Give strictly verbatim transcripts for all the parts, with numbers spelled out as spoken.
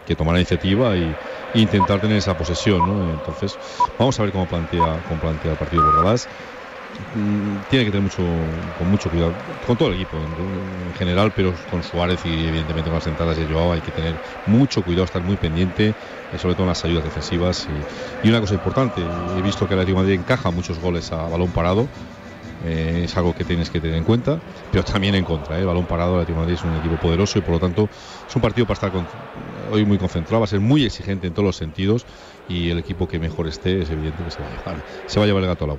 que tomar la iniciativa y, e intentar tener esa posesión, ¿no? Entonces, vamos a ver cómo plantea, cómo plantea el partido Bordalás. Tiene que tener mucho, con mucho cuidado, con todo el equipo en, en general, pero con Suárez y evidentemente con las entradas de Joao hay que tener mucho cuidado, estar muy pendiente, eh, sobre todo en las ayudas defensivas. Y, y una cosa importante, he visto que el Atlético de Madrid encaja muchos goles a balón parado, eh, es algo que tienes que tener en cuenta, pero también en contra, ¿eh? El balón parado, el Atlético de Madrid es un equipo poderoso y por lo tanto es un partido para estar con, hoy muy concentrado, va a ser muy exigente en todos los sentidos y el equipo que mejor esté es evidente que se va a llevar, se va a llevar el gato al agua.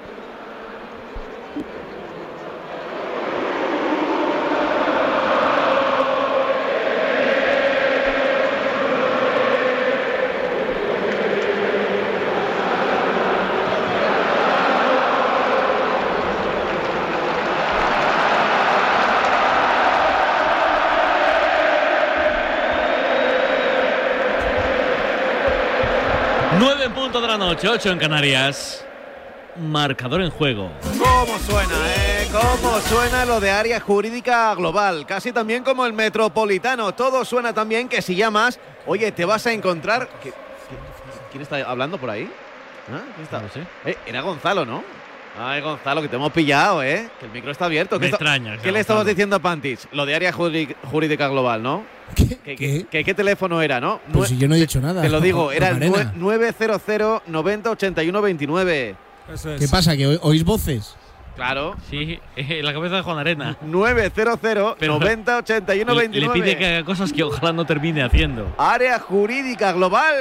De la noche, ocho en Canarias. Marcador en juego. ¿Cómo suena, eh? ¿Cómo suena lo de área jurídica global? Casi también como el Metropolitano. Todo suena tan bien que si llamas, oye, te vas a encontrar... ¿Qué, qué, ¿Quién está hablando por ahí? ¿Ah? ¿Quién está? No sé. Eh, era Gonzalo, ¿no? Ay, Gonzalo, que te hemos pillado, ¿eh? Que el micro está abierto. Me ¿Qué, extraña. ¿Qué le estabas diciendo a Pantis? Lo de área jurídica global, ¿no? ¿Qué? ¿Qué, ¿Qué? qué, qué teléfono era, no? Pues si yo no he dicho nada. Te lo digo, era el Arena. nueve cero cero noventa ochenta y uno veintinueve. Eso es. ¿Qué pasa? ¿Que oís voces? Claro. Sí, en la cabeza de Juan Arena. nueve cero cero noventa ochenta y uno Le, veintinueve. le pide que haga cosas que ojalá no termine haciendo. Área jurídica global.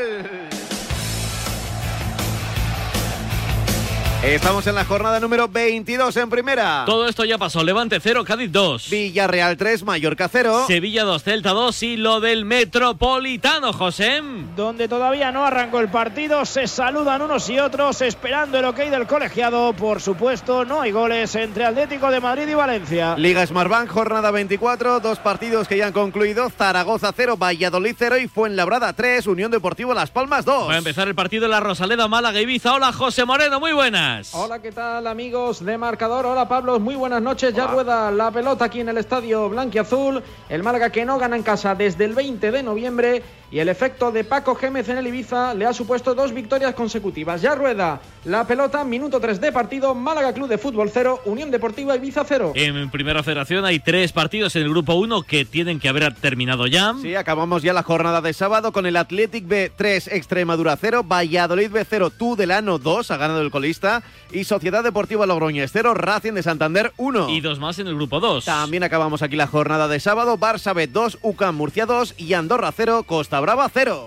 Estamos en la jornada número veintidós en primera. Todo esto ya pasó. Levante cero, Cádiz dos. Villarreal tres, Mallorca cero. Sevilla dos, Celta dos y lo del Metropolitano, José. Donde todavía no arrancó el partido, se saludan unos y otros esperando el ok del colegiado. Por supuesto, no hay goles entre Atlético de Madrid y Valencia. Liga Smartbank, jornada veinticuatro, dos partidos que ya han concluido. Zaragoza cero, Valladolid cero y Fuenlabrada tres, Unión Deportivo Las Palmas dos. Va a empezar el partido en la Rosaleda, Málaga, Ibiza. Hola, José Moreno, muy buenas. Hola, ¿qué tal, amigos de Marcador? Hola, Pablo, muy buenas noches. Ya Hola. rueda la pelota aquí en el estadio blanquiazul. El Málaga que no gana en casa desde el veinte de noviembre y el efecto de Paco Gémez en el Ibiza le ha supuesto dos victorias consecutivas. Ya rueda la pelota, minuto tres de partido. Málaga Club de Fútbol cero, Unión Deportiva Ibiza cero. En Primera Federación hay tres partidos en el grupo uno que tienen que haber terminado ya. Sí, acabamos ya la jornada de sábado con el Athletic B tres, Extremadura cero, Valladolid B cero, Tudelano dos, ha ganado el colista, y Sociedad Deportiva Logroñés cero, Racing de Santander uno. Y dos más en el grupo dos. También acabamos aquí la jornada de sábado, Barça B dos, U C A M Murcia dos y Andorra cero, Costa Brava cero.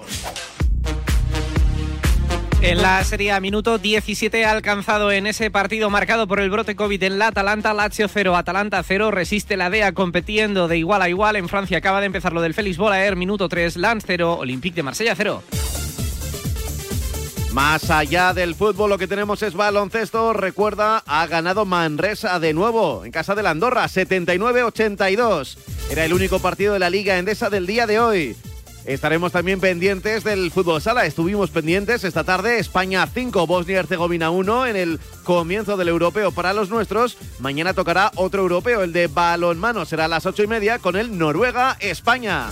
En la Serie A, minuto diecisiete ha alcanzado en ese partido marcado por el brote COVID en la Atalanta. Lazio cero, Atalanta cero, resiste la D E A compitiendo de igual a igual. En Francia acaba de empezar lo del Félix Bollaert, minuto tres, Lens cero, Olympique de Marsella cero. Más allá del fútbol, lo que tenemos es baloncesto. Recuerda, ha ganado Manresa de nuevo en casa de la Andorra, setenta y nueve a ochenta y dos. Era el único partido de la Liga Endesa del día de hoy. Estaremos también pendientes del fútbol sala. Estuvimos pendientes esta tarde. España cinco, Bosnia y Herzegovina uno en el comienzo del europeo para los nuestros. Mañana tocará otro europeo, el de balonmano. Será a las ocho y media con el Noruega-España.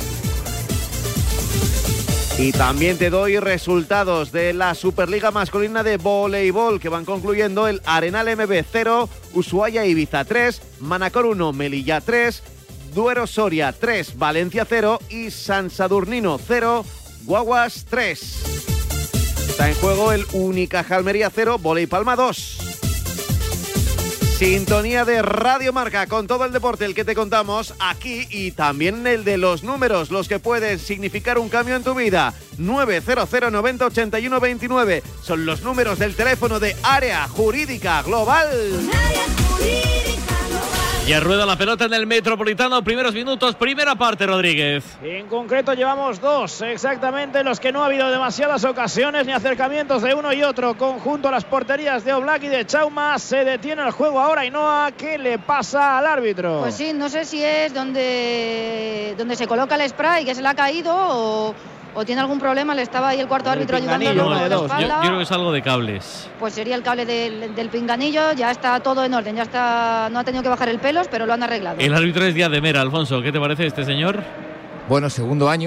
Y también te doy resultados de la Superliga masculina de voleibol que van concluyendo. El Arenal M B cero, Ushuaia Ibiza tres, Manacor uno, Melilla tres, Duero Soria tres, Valencia cero y San Sadurnino cero, Guaguas tres. Está en juego el Unicaja Almería cero, Voley Palma dos. Sintonía de Radio Marca con todo el deporte, el que te contamos aquí y también el de los números, los que pueden significar un cambio en tu vida. nueve cero cero noventa ochenta y uno veintinueve son los números del teléfono de Área Jurídica Global. Ya rueda la pelota en el Metropolitano, primeros minutos, primera parte, Rodríguez. En concreto llevamos dos, exactamente los que no ha habido demasiadas ocasiones ni acercamientos de uno y otro. Conjunto a las porterías de Oblak y de Chauma. Se detiene el juego ahora Ainhoa. ¿Qué le pasa al árbitro? Pues sí, no sé si es donde, donde se coloca el spray, que se le ha caído o... o tiene algún problema, le estaba ahí el cuarto el árbitro ayudándolo Yo, con la yo, espalda. yo creo que es algo de cables. Pues sería el cable del, del pinganillo, ya está todo en orden, ya está, no ha tenido que bajar el pelos, pero lo han arreglado. El árbitro es Díaz de Mera. Alfonso, ¿qué te parece este señor? Bueno, segundo año,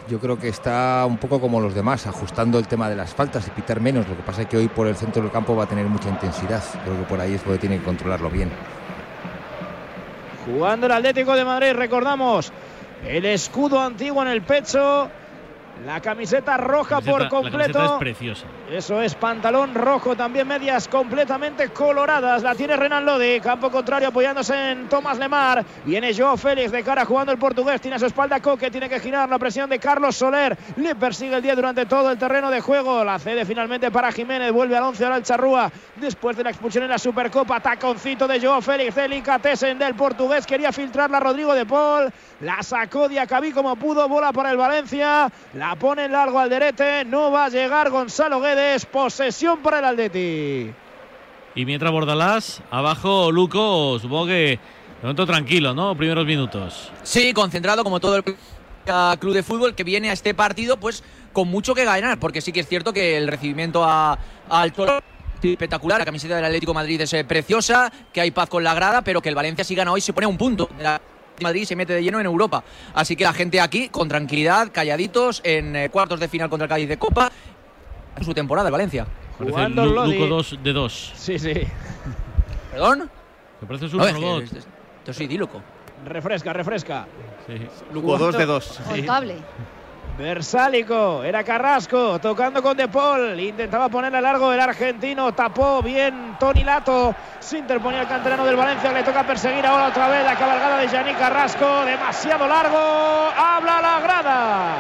yo creo que está un poco como los demás, ajustando el tema de las faltas y pitar menos. Lo que pasa es que hoy por el centro del campo va a tener mucha intensidad. Creo que por ahí es porque tiene que controlarlo bien. Jugando el Atlético de Madrid, recordamos, el escudo antiguo en el pecho, la camiseta roja camiseta, por completo. La camiseta es preciosa. Eso es, pantalón rojo, también medias completamente coloradas. La tiene Renan Lodi, campo contrario apoyándose en Tomás Lemar. Viene Joao Félix de cara jugando el portugués, tiene a su espalda Coque, tiene que girar la presión de Carlos Soler. Le persigue el diez durante todo el terreno de juego. La cede finalmente para Jiménez, vuelve al once ahora el Charrúa. Después de la expulsión en la Supercopa, taconcito de Joao Félix, delicatessen del portugués. Quería filtrarla Rodrigo de Paul. La sacó Diacabí como pudo, bola para el Valencia. La pone en largo Alderete, no va a llegar Gonzalo Guedes, posesión para el Atleti. Y mientras Bordalás, abajo Luco, supongo que de momento tranquilo, ¿no? Primeros minutos. Sí, concentrado como todo el club de fútbol que viene a este partido pues con mucho que ganar, porque sí que es cierto que el recibimiento a, al Cholo espectacular, la camiseta del Atlético de Madrid es eh, preciosa, que hay paz con la grada, pero que el Valencia si gana hoy se pone un punto. La Madrid se mete de lleno en Europa, así que la gente aquí con tranquilidad, calladitos, en eh, cuartos de final contra el Cádiz de Copa, en su temporada el Valencia. Jugando Lu Luco dos de dos. Sí, sí. ¿Perdón? Me parece un no, robot. Esto es idílico. Refresca, refresca. Sí. Luco dos de dos. Contable. Versálico, era Carrasco, tocando con De Paul, intentaba ponerle a largo el argentino, tapó bien Toni Lato, se interponía el canterano del Valencia, le toca perseguir ahora otra vez la cabalgada de Yannick Carrasco, demasiado largo, habla la grada.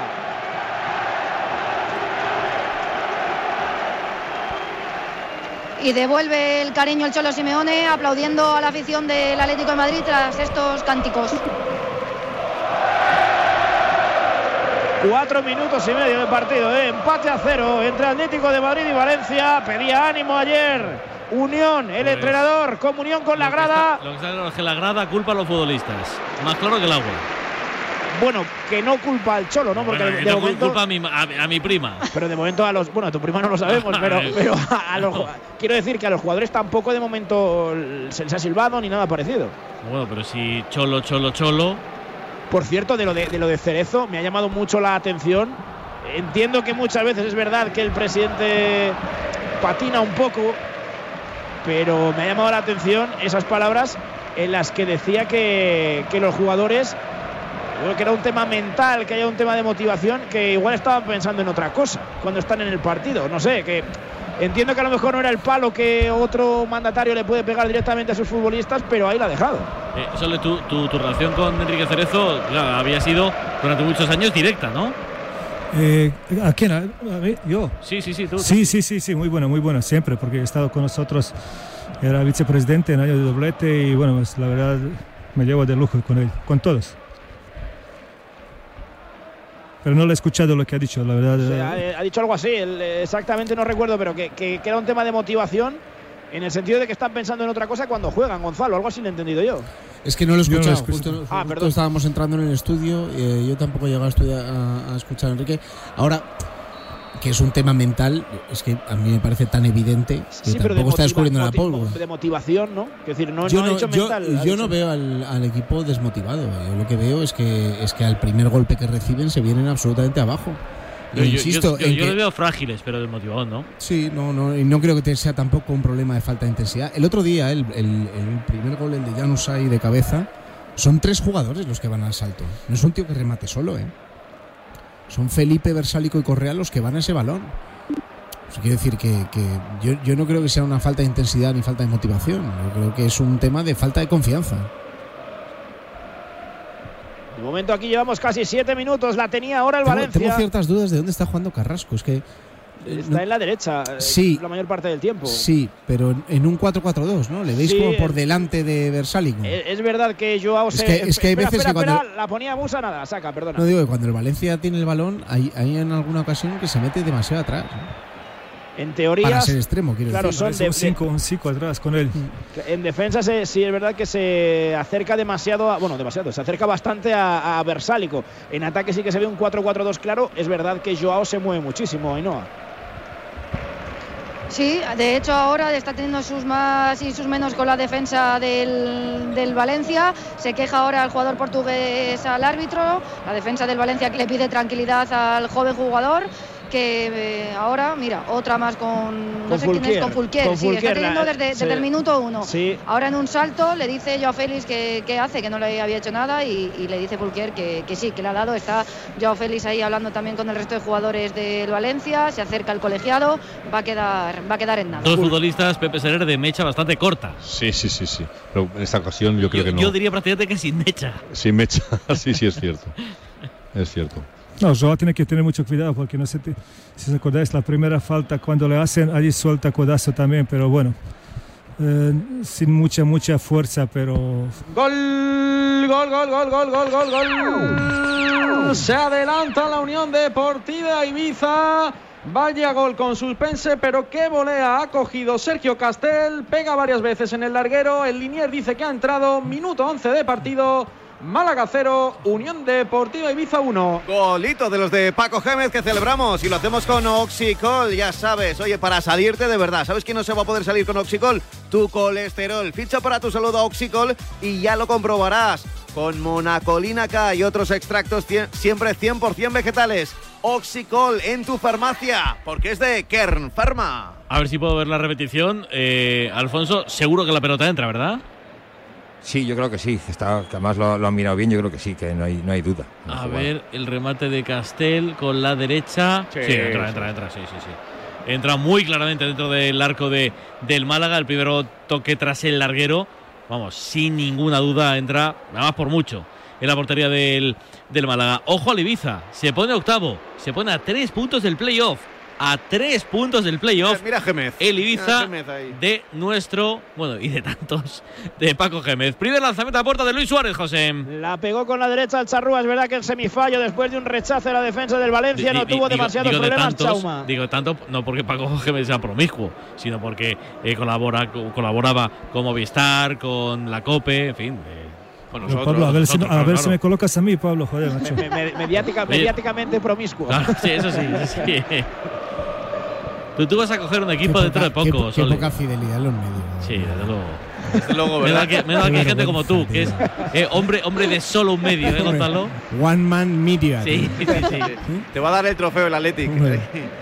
Y devuelve el cariño el Cholo Simeone, aplaudiendo a la afición del Atlético de Madrid tras estos cánticos. Cuatro minutos y medio de partido, ¿eh? Empate a cero entre Atlético de Madrid y Valencia. Pedía ánimo ayer Unión, el pues, entrenador, comunión con la grada. Está, lo que está claro es que la grada culpa a los futbolistas, más claro que el agua. Bueno, que no culpa al Cholo, ¿no? Porque bueno, de no momento culpa a mi, a, a mi prima. Pero de momento a los, bueno, a tu prima no lo sabemos, pero, pero a, a los, quiero decir que a los jugadores tampoco de momento se les ha silbado ni nada parecido. Bueno, pero si Cholo, Cholo, Cholo. Por cierto, de lo de, de lo de Cerezo, me ha llamado mucho la atención. Entiendo que muchas veces es verdad que el presidente patina un poco, pero me ha llamado la atención esas palabras en las que decía que, que los jugadores, que era un tema mental, que haya un tema de motivación, que igual estaban pensando en otra cosa cuando están en el partido. No sé, que entiendo que a lo mejor no era el palo que otro mandatario le puede pegar directamente a sus futbolistas, pero ahí la ha dejado. Eh, Sole, tu, tu, tu relación con Enrique Cerezo, claro, había sido durante muchos años directa, ¿no? Eh, ¿A quién? ¿A mí? ¿Yo? Sí, sí, sí, tú. Sí, sí, sí, sí, muy bueno, muy bueno, siempre, porque he estado con nosotros, era vicepresidente en año de doblete y bueno, pues la verdad me llevo de lujo con él, con todos. Pero no le he escuchado lo que ha dicho, la verdad. O sea, ha dicho algo así, exactamente no recuerdo, pero que, que, que era un tema de motivación en el sentido de que están pensando en otra cosa cuando juegan, Gonzalo, algo así le he entendido yo. Es que no lo he escuchado, no lo justo, ah, justo estábamos entrando en el estudio, eh, yo tampoco he llegado a, estudiar, a, a escuchar a Enrique. Ahora, que es un tema mental, es que a mí me parece tan evidente que sí, tampoco está descubriendo la pólvora. De motivación, ¿no? Es decir, no, yo no, no, ha dicho yo, mental. Yo dicho... no veo al, al equipo desmotivado. Yo lo que veo es que es que al primer golpe que reciben se vienen absolutamente abajo. Yo, yo, insisto, yo, yo, en yo que, los veo frágiles, pero desmotivados, ¿no? Sí, no, no, y no creo que sea tampoco un problema de falta de intensidad. El otro día, el, el, el primer gol, el de Januzaj de cabeza, son tres jugadores los que van al salto. No es un tío que remate solo, ¿eh? Son Felipe, Versálico y Correa los que van a ese balón. Eso quiere decir que, que yo, yo no creo que sea una falta de intensidad ni falta de motivación. Yo creo que es un tema de falta de confianza. De momento aquí llevamos casi siete minutos. La tenía ahora el tengo, Valencia. Tengo ciertas dudas de dónde está jugando Carrasco. Es que está no, en la derecha sí, la mayor parte del tiempo. Sí, pero en un cuatro cuatro dos, ¿no? Le veis sí, como por delante de Versálico. Es, es verdad que Joao es se... Que, es que hay espera, veces espera, que cuando... espera, la ponía Musa, nada, la saca, perdona. No digo que cuando el Valencia tiene el balón, hay, hay en alguna ocasión que se mete demasiado atrás, ¿no? En teoría. Para ser extremo, quiero claro, decir. Son de, un cinco, un cinco atrás con él. En defensa se, sí es verdad que se acerca demasiado, a, bueno, demasiado, se acerca bastante a, a Versálico. En ataque sí que se ve un cuatro cuatro dos claro. Es verdad que Joao se mueve muchísimo, Ainhoa. Sí, de hecho ahora está teniendo sus más y sus menos con la defensa del, del Valencia. Se queja ahora el jugador portugués al árbitro, la defensa del Valencia que le pide tranquilidad al joven jugador. Que eh, ahora, mira, otra más con, no con sé quién es, con Fulquier, con sí, Fulquier, está teniendo desde, sí. desde el minuto uno. Sí. Ahora en un salto le dice Joao Félix que, que hace, que no le había hecho nada y, y le dice Fulquier que, que sí, que le ha dado. Está Joao Félix ahí hablando también con el resto de jugadores del Valencia, se acerca al colegiado, va a quedar, va a quedar en nada. Dos futbolistas, Pepe Serer, de mecha bastante corta. Sí, sí, sí, sí. Pero en esta ocasión yo creo yo, que no. Yo diría prácticamente que sin mecha. Sin mecha, sí, sí, es cierto. Es cierto. No, Joao tiene que tener mucho cuidado porque no sé si os acordáis, la primera falta cuando le hacen, allí suelta codazo también, pero bueno, eh, sin mucha, mucha fuerza, pero... Gol, gol, gol, gol, gol, gol, gol, gol. Se adelanta la Unión Deportiva Ibiza. Vaya gol con suspense, pero qué volea ha cogido Sergio Castel. Pega varias veces en el larguero. El linier dice que ha entrado. Minuto once de partido. Málaga cero, Unión Deportiva Ibiza uno. Golito de los de Paco Gémez que celebramos y lo hacemos con Oxicol, ya sabes. Oye, para salirte de verdad, ¿sabes quién no se va a poder salir con Oxicol? Tu colesterol. Ficha para tu salud a Oxicol y ya lo comprobarás. Con monacolina K y otros extractos siempre cien por ciento vegetales. Oxicol en tu farmacia, porque es de Kern Pharma. A ver si puedo ver la repetición. Eh, Alfonso, seguro que la pelota entra, ¿verdad? Sí, yo creo que sí, está, que además lo, lo han mirado bien, yo creo que sí, que no hay, no hay duda. No a ver, el remate de Castel con la derecha. Sí, sí entra, entra, entra, sí, sí, sí. Entra muy claramente dentro del arco de, del Málaga, el primero toque tras el larguero. Vamos, sin ninguna duda entra, nada más por mucho, en la portería del, del Málaga. Ojo al Ibiza, se pone octavo, se pone a tres puntos del playoff. A tres puntos del playoff. Mira Gémez. El Ibiza Gémez de nuestro, bueno, y de tantos, de Paco Gémez. Primer lanzamiento a puerta de Luis Suárez, José. La pegó con la derecha al Charrúa. Es verdad que el semifallo después de un rechazo de la defensa del Valencia D- no di- tuvo digo, demasiados digo de problemas, tantos, Chauma. Digo tanto, no porque Paco Gémez sea promiscuo, sino porque eh, colabora, colaboraba con Movistar, con la COPE, en fin. Eh, con nosotros, Pablo, a ver, nosotros, si, a claro, ver claro. si me colocas a mí, Pablo, joder, macho. Me, me, mediática, mediáticamente promiscuo. Claro, sí, eso sí. Eso sí. Tú, tú vas a coger un equipo Qué dentro poca- de poco, Qué, qué Soli. poca fidelidad en los medios. Sí, desde luego. Desde luego, Menos ¿verdad? mal que, menos mal que hay gente como tú, que es eh, hombre, hombre de solo un medio, ¿eh, Gonzalo? One man media. Sí, sí, sí. Te va a dar el trofeo el Athletic. Hombre.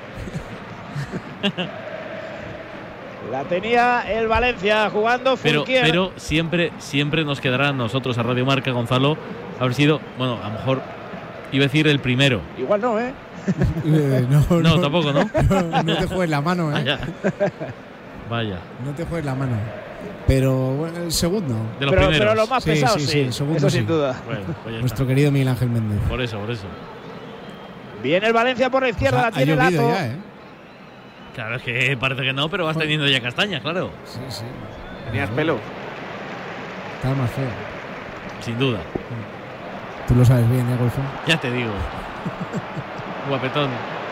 La tenía el Valencia jugando Pero, Fulquier. pero siempre, siempre nos quedará a nosotros, a Radio Marca, Gonzalo, haber sido, bueno, a lo mejor iba a decir el primero. Igual no, ¿eh? Eh, no, No, tampoco, ¿no? no, no te juegues la mano, ¿eh? Vaya. Vaya. No te juegues la mano. Pero bueno, el segundo. De los Pero, primeros. pero lo más Sí, pesado, sí, sí. sí, el segundo Eso sí. sin duda. Bueno, pues ya Nuestro está. querido Miguel Ángel Méndez. Por eso, por eso. Viene el Valencia por la izquierda, Pues ha- la tiene ha llovido Lazo. ya, ¿eh? Claro, es que parece que no, pero vas teniendo ya castaña, claro. Sí, sí. Tenías pelo. Estaba más feo. Sin duda. Tú lo sabes bien, ¿eh, Golfo? Ya te digo. Guapetón.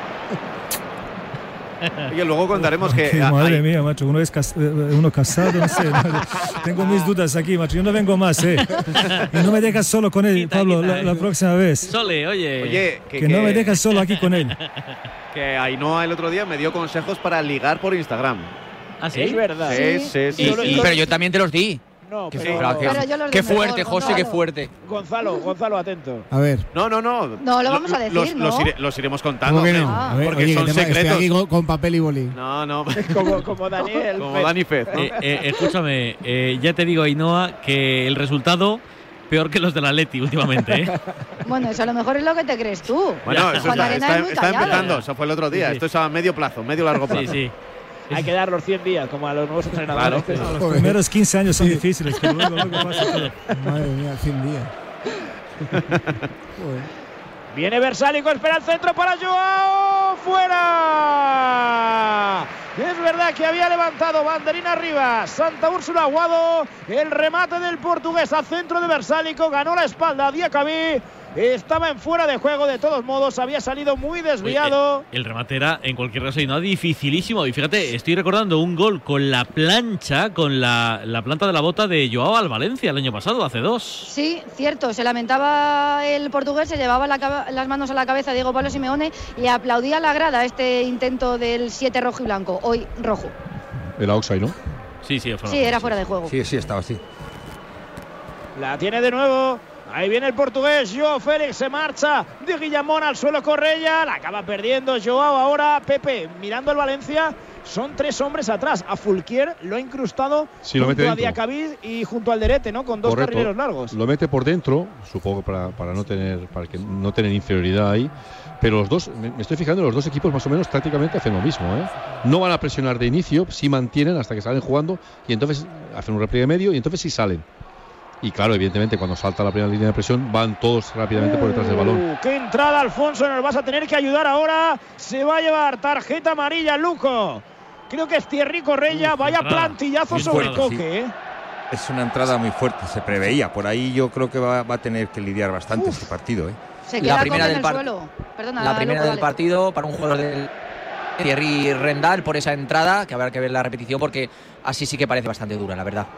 Oye, luego contaremos que. Qué ah, madre hay- mía, macho, uno es cas- eh, uno casado, no sé. no, tengo mis dudas aquí, macho. Yo no vengo más, ¿eh? Y no me dejas solo con él, Quita, Pablo, quita, la, eh. la próxima vez. Sole, oye. Oye, que, Que no me dejas solo aquí con él. que Ainhoa el otro día me dio consejos para ligar por Instagram. ¿Ah, sí? Es verdad. Sí, sí, sí. Y- Solo- y- solo- pero yo también te los di. No, Qué, pero, pero qué- Pero yo los qué doy fuerte, mejor, José, qué Gonzalo. fuerte. Gonzalo, Gonzalo, atento. A ver. No, no, no. No, lo vamos a decir, los, ¿no? los, iré- los iremos contando. ¿Cómo que no? hombre, Ah. A ver, porque oye, son que te- estoy secretos. aquí con, con papel y boli. No, no. Como, como Daniel. Como Fez. Dani Fez, ¿no? Eh, eh, escúchame, eh, ya te digo, Ainhoa, que el resultado peor que los del Atleti últimamente, ¿eh? Bueno, eso a lo mejor es lo que te crees tú. Bueno, eso Juan está, Arena está- es muy está callado. empezando. Eso fue el otro día. Sí, sí. Esto es a medio plazo, medio largo plazo. Sí, sí. Hay que dar los cien días, como a los nuevos entrenadores. Claro. Los primeros quince años son difíciles, pero luego, luego pasa todo. Madre mía, cien días. Joder. Viene Versálico, espera el centro para Joao. ¡Fuera! Es verdad que había levantado banderina arriba Santa Úrsula Aguado. El remate del portugués al centro de Versálico. Ganó la espalda a Diacabí. estaba en fuera de juego. De todos modos, había salido muy desviado. El, el remate era, en cualquier caso, y no dificilísimo. Y fíjate, estoy recordando un gol con la plancha, con la, la planta de la bota de Joao al Valencia el año pasado, hace dos. Sí, cierto. Se lamentaba el portugués, se llevaba la, las manos a la cabeza Diego Pablo Simeone y aplaudía a la grada este intento del siete rojo y blanco. Hoy rojo. Era offside, ¿no? Sí, sí, sí, era fuera de juego. Sí, sí, estaba así. La tiene de nuevo. Ahí viene el portugués. Joao Félix se marcha. De Guillamón al suelo Correia. La acaba perdiendo Joao ahora. Pepe mirando el Valencia. Son tres hombres atrás. A Fulquier lo ha incrustado sí, lo junto mete a Diacabí y junto al Derete, ¿no? Con dos Correcto. carrileros largos. Lo mete por dentro, supongo para, para no tener para que no tener inferioridad ahí. Pero los dos, me, me estoy fijando, los dos equipos más o menos tácticamente hacen lo mismo, ¿eh? No van a presionar de inicio, sí mantienen hasta que salen jugando y entonces hacen un repliegue medio y entonces sí salen. Y claro, evidentemente, cuando salta la primera línea de presión, van todos rápidamente por detrás del balón. ¡Qué entrada, Alfonso! Nos vas a tener que ayudar ahora. Se va a llevar tarjeta amarilla, Luco. Creo que es Thierry Correia. Vaya entrada. Plantillazo Bien sobre fuerte, Coque, sí. ¿eh? Es una entrada muy fuerte, se preveía. Por ahí yo creo que va, va a tener que lidiar bastante Uf. este partido, ¿eh? Se queda la primera del del par- suelo. Perdona, la primera Luco, del dale. partido para un jugador del Thierry Rendal por esa entrada, que habrá que ver la repetición porque así sí que parece bastante dura, la verdad.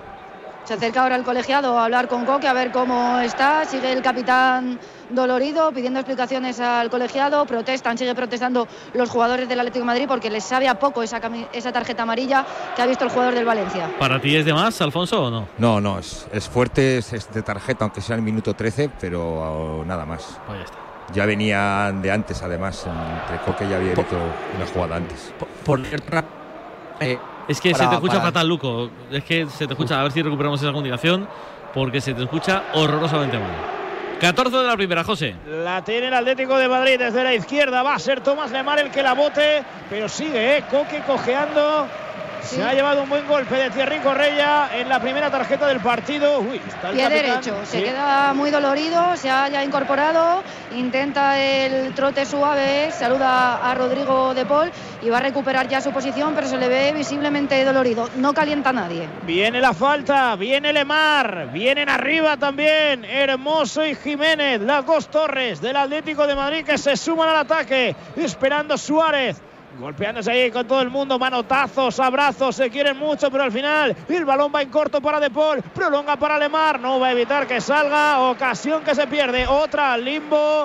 Se acerca ahora el colegiado a hablar con Coque, a ver cómo está. Sigue el capitán dolorido pidiendo explicaciones al colegiado. Protestan, sigue protestando los jugadores del Atlético de Madrid porque les sabe a poco esa, cami- esa tarjeta amarilla que ha visto el jugador del Valencia. ¿Para ti es de más, Alfonso, o no? No, no, es, es fuerte, es, es de tarjeta, aunque sea el minuto trece, pero nada más. Pues ya está. Ya venían de antes, además. Entre Coque ya había hecho una jugada antes. Por cierto, eh, es que para, se te escucha para... fatal, Luco. Es que se te escucha, a ver si recuperamos esa comunicación, porque se te escucha horrorosamente mal. catorce de la primera, José. La tiene el Atlético de Madrid desde la izquierda. Va a ser Tomás Lemar el que la bote, pero sigue, ¿eh? Coque cojeando. Sí. Se ha llevado un buen golpe de Thierry Correia en la primera tarjeta del partido. Uy, está el Pie capitán. derecho, se sí. queda muy dolorido, se ha ya incorporado, intenta el trote suave, saluda a Rodrigo de Paul y va a recuperar ya su posición, pero se le ve visiblemente dolorido, no calienta a nadie. Viene la falta, viene Lemar, vienen arriba también Hermoso y Jiménez, las dos torres del Atlético de Madrid que se suman al ataque, esperando Suárez. Golpeándose ahí con todo el mundo, manotazos, abrazos, se quieren mucho, pero al final el balón va en corto para De Paul, prolonga para Lemar, no va a evitar que salga, ocasión que se pierde, otra al limbo.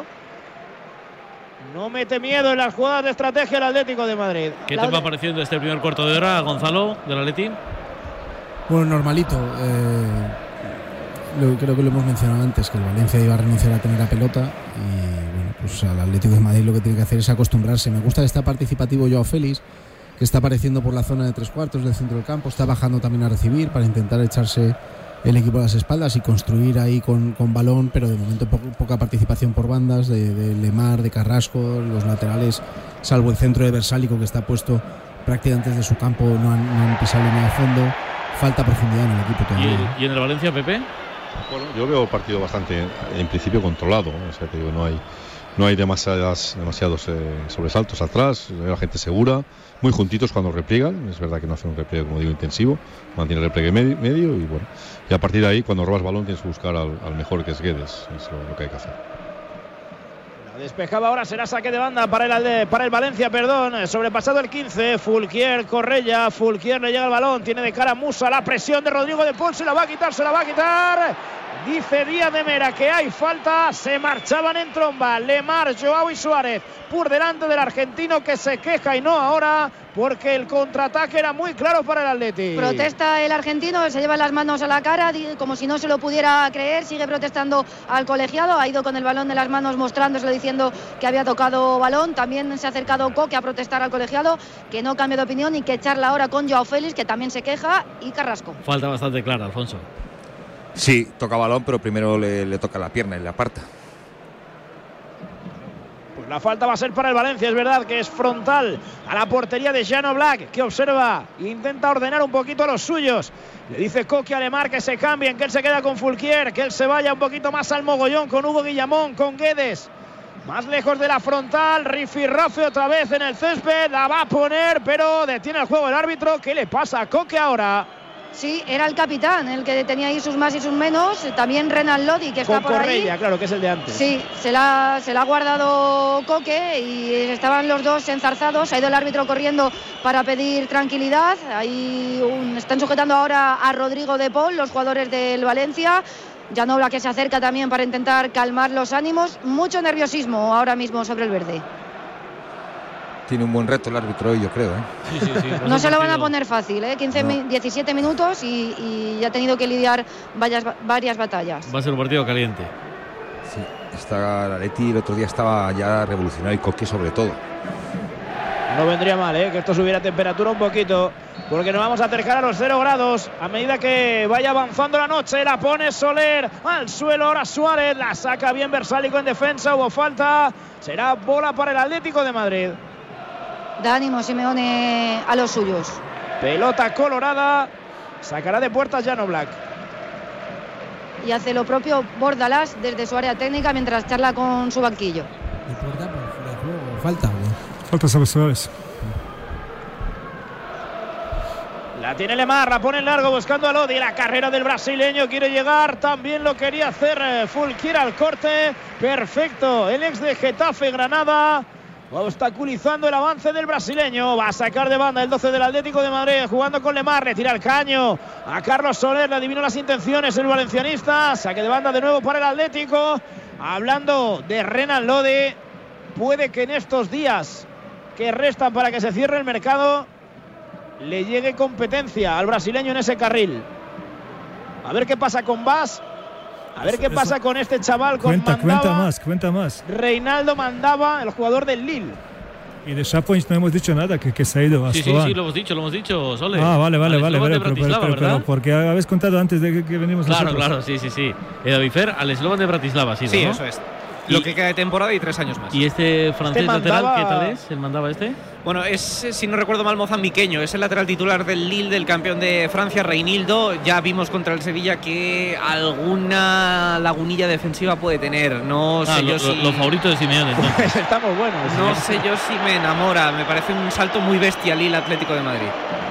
No mete miedo en las jugadas de estrategia el Atlético de Madrid. ¿Qué te va pareciendo este primer cuarto de hora, Gonzalo, del Atleti? Bueno, normalito. Eh, lo, creo que lo hemos mencionado antes, que el Valencia iba a renunciar a tener la pelota y pues al Atlético de Madrid lo que tiene que hacer es acostumbrarse. Me gusta que está participativo Joao Félix, que está apareciendo por la zona de tres cuartos del centro del campo, está bajando también a recibir para intentar echarse el equipo a las espaldas y construir ahí con, con balón, pero de momento po- poca participación por bandas de, de Lemar, de Carrasco, los laterales, salvo el centro de Versálico que está puesto prácticamente desde su campo, no han, no han pisado línea de fondo, falta profundidad en el equipo todavía. ¿Y, ¿Y en el Valencia, Pepe? Bueno, yo veo el partido bastante, en principio, controlado, ¿no? O sea, te digo, no hay No hay demasiadas, demasiados eh, sobresaltos atrás, la gente segura, muy juntitos cuando repliegan. Es verdad que no hacen un repliegue, como digo, intensivo, mantiene el repliegue medio, medio y bueno, y a partir de ahí, cuando robas balón, tienes que buscar al, al mejor, que es Guedes, es lo, lo que hay que hacer. Despejaba ahora, será saque de banda para el, Alde, para el Valencia, perdón. Sobrepasado el quince, Fulquier, Correia, Fulquier le llega el balón, tiene de cara a Musa, la presión de Rodrigo de Paul, se la va a quitar, se la va a quitar. Dice Díaz de Mera que hay falta, se marchaban en tromba Lemar, Joao y Suárez por delante del argentino que se queja y no ahora porque el contraataque era muy claro para el Atleti. Protesta el argentino, se lleva las manos a la cara como si no se lo pudiera creer, sigue protestando al colegiado, ha ido con el balón de las manos mostrándoselo diciendo que había tocado balón, también se ha acercado Coque a protestar al colegiado, que no cambia de opinión y que charla ahora con Joao Félix, que también se queja, y Carrasco. Falta bastante clara, Alfonso. Sí, toca balón, pero primero le, le toca la pierna y le aparta. Pues la falta va a ser para el Valencia, es verdad que es frontal a la portería de Jan Oblak, que observa, intenta ordenar un poquito a los suyos. Le dice Coque a Lemar que se cambien, que él se queda con Fulquier, que él se vaya un poquito más al mogollón con Hugo Guillamón, con Guedes. Más lejos de la frontal, rifirrafe otra vez en el césped, la va a poner, pero detiene el juego el árbitro. ¿Qué le pasa a Coque ahora? Sí, era el capitán, el que tenía ahí sus más y sus menos. También Renan Lodi, que está Con por Correia, ahí. claro, que es el de antes. Sí, se la, se la ha guardado Coque y estaban los dos enzarzados. Ha ido el árbitro corriendo para pedir tranquilidad. Ahí un, están sujetando ahora a Rodrigo de Paul, los jugadores del Valencia. Janobla, que se acerca también para intentar calmar los ánimos. Mucho nerviosismo ahora mismo sobre el verde. Tiene un buen reto el árbitro hoy, yo creo. ¿eh? Sí, sí, sí. No se lo van a poner fácil, ¿eh? quince, No. diecisiete minutos y, y ya ha tenido que lidiar varias, varias batallas. Va a ser un partido caliente. Sí, está la Leti, el otro día estaba ya revolucionario y Coque sobre todo. No vendría mal, ¿eh? que esto subiera temperatura un poquito, porque nos vamos a acercar a los cero grados a medida que vaya avanzando la noche. La pone Soler al suelo, ahora Suárez, la saca bien Versálico en defensa, hubo falta, será bola para el Atlético de Madrid. Da ánimo Simeone a los suyos. Pelota colorada, sacará de puertas Jan Black. Y hace lo propio Bordalás desde su área técnica mientras charla con su banquillo. ¿De puerta por fuera de juego? ¿Falta? ¿no? Falta sobre Suárez. La tiene Lemar, la pone en largo buscando a Lodi. La carrera del brasileño quiere llegar, también lo quería hacer Fulquier al corte. Perfecto, el ex de Getafe Granada. Va obstaculizando el avance del brasileño. Va a sacar de banda el doce del Atlético de Madrid, jugando con Lemar, le tira el caño a Carlos Soler, le adivinó las intenciones el valencianista. Saque de banda de nuevo para el Atlético. Hablando de Renan Lodi, puede que en estos días que restan para que se cierre el mercado le llegue competencia al brasileño en ese carril. A ver qué pasa con Bas. A ver qué pasa con este chaval, con Cuenta, Mandava. cuenta más, cuenta más. Reinaldo Mandava, el jugador del Lille. Y de Chapoins no hemos dicho nada, que, que se ha ido a Sí, sí, Slovan. sí, lo hemos dicho, lo hemos dicho, Sole. Ah, vale, vale, Al vale, Slovan vale, de pero, pero, Bratislava, pero, pero, ¿verdad? porque habéis contado antes de que, que venimos Claro, nosotros. claro, sí, sí, sí. Eh, David Fer, al Slovan de Bratislava, sí, Sí, ¿no? eso es. Y- Lo que queda de temporada y tres años más. ¿Y este francés Este lateral mandaba- qué tal es? ¿El mandaba este? Bueno, es, eh, si no recuerdo mal, mozambiqueño. Es el lateral titular del Lille, del campeón de Francia, Reinildo. Ya vimos contra el Sevilla que alguna lagunilla defensiva puede tener. No Ah, sé lo- yo lo- si... los favoritos de Simeone, entonces. Pues estamos buenos. No sé yo si me enamora. Me parece un salto muy bestia Lille Atlético de Madrid.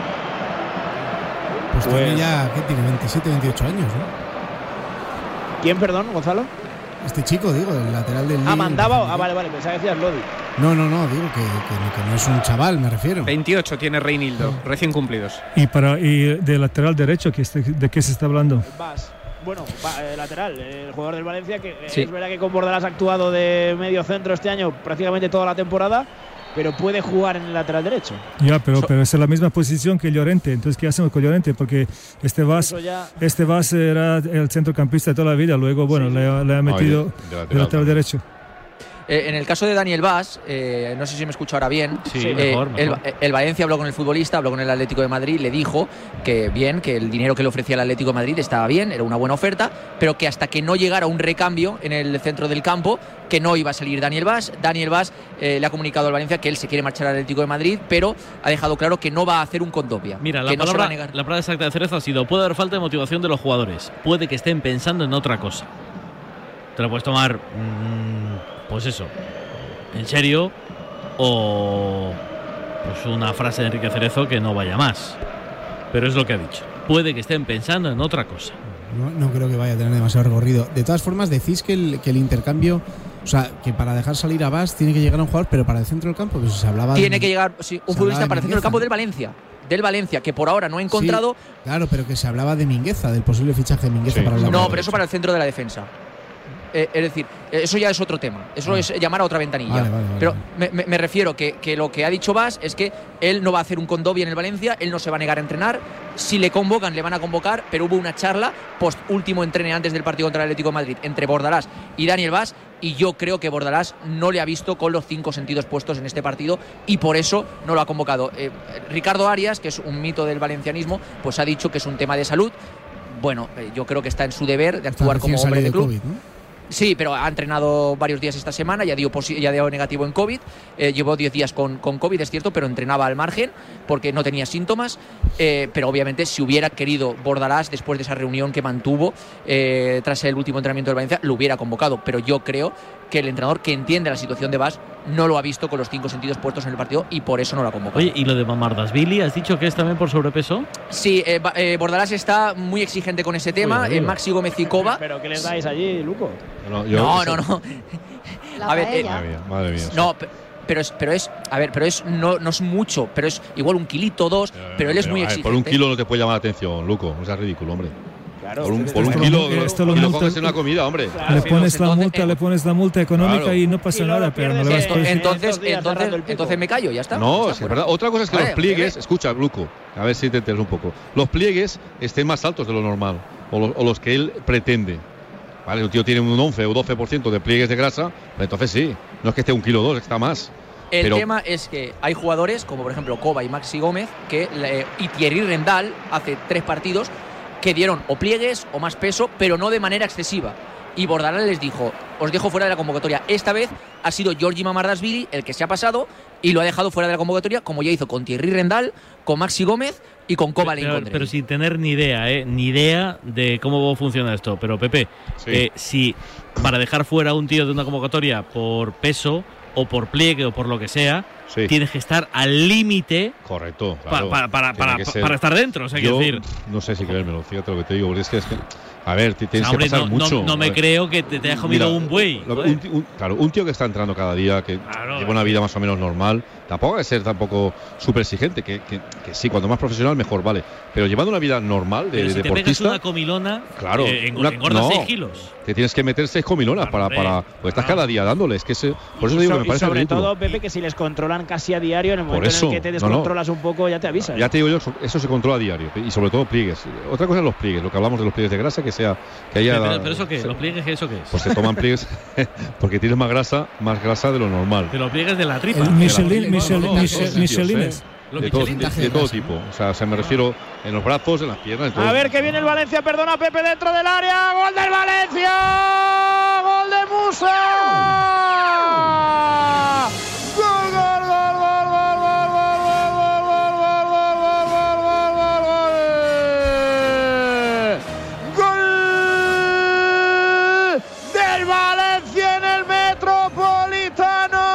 Pues, Pues- tiene ya, ¿qué tiene? veintisiete, veintiocho años, ¿no? ¿Quién, perdón, Gonzalo? Este chico, digo, el lateral del Ah, Lille. Mandava. Ah, vale, vale, pensaba que decías Lodi. No, no, no, digo que, que- que no es un chaval, me refiero. veintiocho tiene Reinildo, recién cumplidos. Y, para, y de lateral derecho, ¿qué este- ¿de qué se está hablando? Bas. Bueno, va, eh, lateral, eh, el jugador del Valencia, que eh, Sí. es verdad que con Bordalás ha actuado de medio centro este año prácticamente toda la temporada, pero puede jugar en el lateral derecho. Ya, pero, So- pero es la misma posición que Llorente. Entonces, ¿qué hacemos con Llorente? Porque este Vaz, Eso ya- este Vaz era el centrocampista de toda la vida. Luego, bueno, Sí, le, ha- le ha Ah, metido y de- de de lateral lateral también. derecho. Eh, en el caso de Daniel Vaz, eh, no sé si me escucha ahora bien. Sí, eh, mejor, el, mejor. el Valencia habló con el futbolista, habló con el Atlético de Madrid, le dijo que bien, que el dinero que le ofrecía el Atlético de Madrid estaba bien, era una buena oferta, pero que hasta que no llegara un recambio en el centro del campo, que no iba a salir Daniel Vaz. Daniel Vaz eh, le ha comunicado al Valencia que él se quiere marchar al Atlético de Madrid, pero ha dejado claro que no va a hacer un Condovia. Mira, la que no se va a palabra, negar. la palabra exacta de Cerezo ha sido: puede haber falta de motivación de los jugadores, puede que estén pensando en otra cosa. Te lo puedes tomar, mmm, pues eso, en serio, o pues una frase de Enrique Cerezo que no vaya más. Pero es lo que ha dicho. Puede que estén pensando en otra cosa. No, no creo que vaya a tener demasiado recorrido. De todas formas, decís que el, que el intercambio, o sea, que para dejar salir a Bas tiene que llegar a un jugador, pero para el centro del campo, pues se hablaba Tiene de, que llegar sí, un se futbolista hablaba para de el centro del campo Mingueza. del Valencia. Del Valencia, que por ahora no ha encontrado. Sí, claro, pero que se hablaba de Mingueza, del posible fichaje de Mingueza Sí. para el No, lateral pero eso derecho. para el centro de la defensa. Eh, es decir, eso ya es otro tema. Eso Ah. es llamar a otra ventanilla. Vale, vale, vale, pero vale. Me, me- me refiero que, que lo que ha dicho Bas es que él no va a hacer un Condovia en el Valencia, él no se va a negar a entrenar. Si le convocan, le van a convocar, pero hubo una charla post último entrene antes del partido contra el Atlético de Madrid entre Bordalás y Daniel Bas, y yo creo que Bordalás no le ha visto con los cinco sentidos puestos en este partido y por eso no lo ha convocado. Eh, Ricardo Arias, que es un mito del valencianismo, pues ha dicho que es un tema de salud. Bueno, eh, yo creo que está en su deber de Está actuar recién como hombre salido de club. COVID, ¿no? Sí, pero ha entrenado varios días esta semana, ya dio, posi- ya dio negativo en COVID, eh, llevó diez días con, con COVID, es cierto, pero entrenaba al margen porque no tenía síntomas, eh, pero obviamente si hubiera querido Bordalás, después de esa reunión que mantuvo eh, tras el último entrenamiento del Valencia, lo hubiera convocado, pero yo creo que el entrenador, que entiende la situación de Bas, no lo ha visto con los cinco sentidos puestos en el partido y por eso no lo ha convocado. Oye, ¿y lo de Mamardashvili? ¿Has dicho que es también por sobrepeso? Sí, eh, eh, Bordalás está muy exigente con ese tema. Eh, Maxi Gómez y Kova. ¿Pero qué les dais allí, Luco? No, yo, no, no, no. A ver, eh, madre mía, madre mía. No, pero es, pero es, a ver, pero es no, no es mucho, pero es igual un kilito, dos, pero, pero él es pero, muy ver, exigente. Por un kilo no te puede llamar la atención, Luco. O sea, es ridículo, hombre. Claro, por un, esto por un lo- kilo, esto lo, lo y lo multa- coges en una comida, hombre. le pones la multa, eh, le pones la multa económica claro. y no pasa Y luego nada, pero no le vas a pierdes, poder- eh, Entonces, dos días entonces, cerrando el pico. entonces me callo, ya está. No, Ya es está, verdad. Otra cosa es que Vale, los pliegues, vale. escucha, Luco, a ver si te enteras un poco. Los pliegues estén más altos de lo normal, o los, o los que él pretende. Vale, un tío tiene un once o doce por ciento de pliegues de grasa, entonces sí. No es que esté un kilo o dos, está más. El Pero- tema es que hay jugadores, como por ejemplo Kova y Maxi Gómez, que, eh, y Thierry Rendal, hace tres partidos, que dieron o pliegues o más peso, pero no de manera excesiva. Y Bordalás les dijo, os dejo fuera de la convocatoria. Esta vez ha sido Giorgi Mamardashvili el que se ha pasado y lo ha dejado fuera de la convocatoria, como ya hizo con Thierry Rendal, con Maxi Gómez y con Kova Pero, Lincoln. pero sin tener ni idea, ¿eh? Ni idea de cómo funciona esto. Pero, Pepe, Sí. eh, si para dejar fuera a un tío de una convocatoria por peso o por pliegue o por lo que sea, Sí. tienes que estar al límite Correcto, pa- claro. pa- para, Tiene para, que pa- ser. para estar dentro. O sea, quiero Yo decir, no sé si creérmelo, fíjate lo que te digo, porque es que, es que a ver, ti- o sea, tienes hombre, que pasar no, mucho. no- no me A ver, creo que te, te haya comido mira, un buey. lo- joder. un ti- un- claro, un tío que está entrando cada día, que Claro, lleva una es vida que- más o menos normal, tampoco hay que ser tampoco súper exigente, que, que, que sí, cuando más profesional mejor, vale. Pero llevando una vida normal de, Pero de si te pegas deportista, una comilona, claro, eh, eng- una- engordas no. seis kilos. te tienes que meter seis comilonas para, Hombre, para. Pues estás claro. cada día dándole. Es que se, por eso te Y digo so- que me y parece sobre ridículo. todo, Pepe, que si les controlan casi a diario, en el Por momento eso, en el que te no, no. descontrolas un poco, ya te avisan. Ya te digo yo, eso- eso se controla a diario. Y sobre todo pliegues. Otra cosa es los pliegues, lo que hablamos de los pliegues de grasa, que sea. Que haya, Pero, pero ¿eso qué? se- ¿Los pliegues eso qué es? Pues se toman pliegues porque tienes más grasa, más grasa de lo normal. De los pliegues de la tripa. El Michelin, No, Michelin, no, no, Michel- todos sitios, Michelines. ¿eh? Los De todo, de, Michelin. de todo tipo. O sea, se me refiero en los brazos, en las piernas. en todo. A ver que viene el Valencia, perdona Pepe dentro del área. ¡Gol del Valencia! ¡Gol de Musa! ¡Gol, gol, gol, gol, gol, gol, gol, gol, gol, gol, gol, gol, gol, gol, gol! ¡Gol del Valencia en el Metropolitano!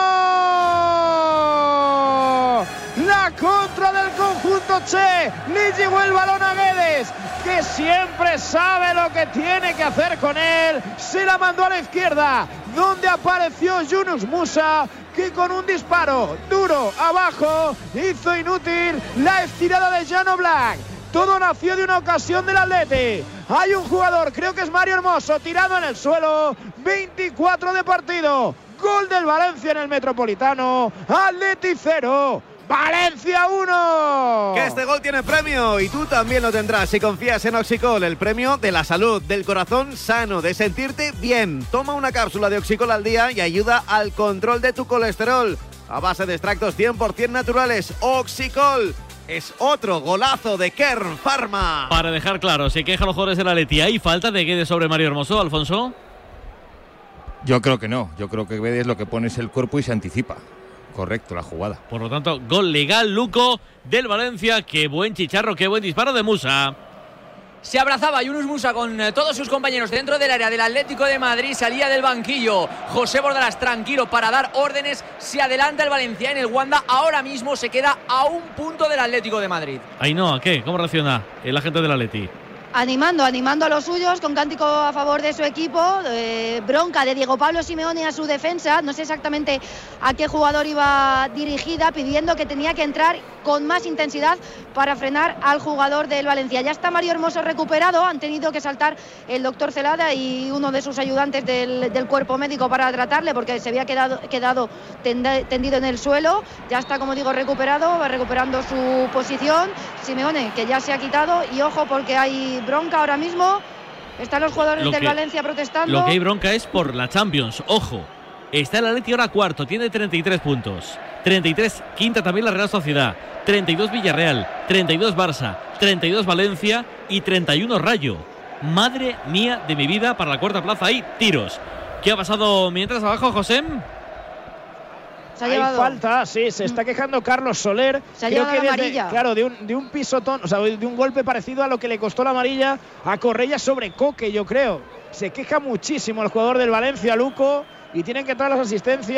La contra del conjunto Che. Le llegó el balón a Guedes, que siempre sabe lo que tiene que hacer con él. Se la mandó a la izquierda, donde apareció Yunus Musa, que con un disparo duro abajo hizo inútil la estirada de Jan Oblak. Todo nació de una ocasión del Atleti. Hay un jugador, creo que es Mario Hermoso, tirado en el suelo. veinticuatro de partido. Gol del Valencia en el Metropolitano. Atleti cero. Valencia uno. Que este gol tiene premio y tú también lo tendrás si confías en Oxicol, el premio de la salud, del corazón sano, de sentirte bien. Toma una cápsula de Oxicol al día y ayuda al control de tu colesterol. A base de extractos cien por ciento naturales, Oxicol es otro golazo de Kern Pharma. Para dejar claro, se quejan los jugadores de la Leti. ¿Hay falta de Guedes sobre Mario Hermoso, Alfonso? Yo creo que no. Yo creo que Guedes lo que pone es el cuerpo y se anticipa. Correcto, la jugada. Por lo tanto, gol legal, Luco, del Valencia. Qué buen chicharro, qué buen disparo de Musa. Se abrazaba Yunus Musa con eh, todos sus compañeros dentro del área del Atlético de Madrid. Salía del banquillo José Bordalás tranquilo para dar órdenes. Se adelanta el Valencia en el Wanda. Ahora mismo se queda a un punto del Atlético de Madrid. Ainhoa, ¿qué? ¿Cómo reacciona el agente del Atleti? Animando, animando a los suyos con cántico a favor de su equipo, eh, bronca de Diego Pablo Simeone a su defensa, no sé exactamente a qué jugador iba dirigida, pidiendo que tenía que entrar con más intensidad para frenar al jugador del Valencia. Ya está Mario Hermoso recuperado, han tenido que saltar el doctor Celada y uno de sus ayudantes del, del cuerpo médico para tratarle porque se había quedado, quedado tende, tendido en el suelo. Ya está, como digo, recuperado, va recuperando su posición. Simeone, que ya se ha quitado, y ojo porque hay bronca ahora mismo. Están los jugadores Lo del que- Valencia protestando. Lo que hay bronca es por la Champions. Ojo, está el Atleti ahora cuarto, tiene treinta y tres puntos. treinta y tres, quinta también la Real Sociedad. treinta y dos Villarreal, treinta y dos Barça, treinta y dos Valencia y treinta y uno Rayo. Madre mía de mi vida, para la cuarta plaza hay tiros. ¿Qué ha pasado mientras abajo, José? Se ha Hay llevado. falta, sí, se está quejando Carlos Soler. Se ha Creo llevado que la desde- amarilla. Claro, de un, de un pisotón, o sea, de un golpe parecido a lo que le costó la amarilla a Correia sobre Coque, yo creo. Se queja muchísimo el jugador del Valencia, Luco, y tienen que entrar las asistencias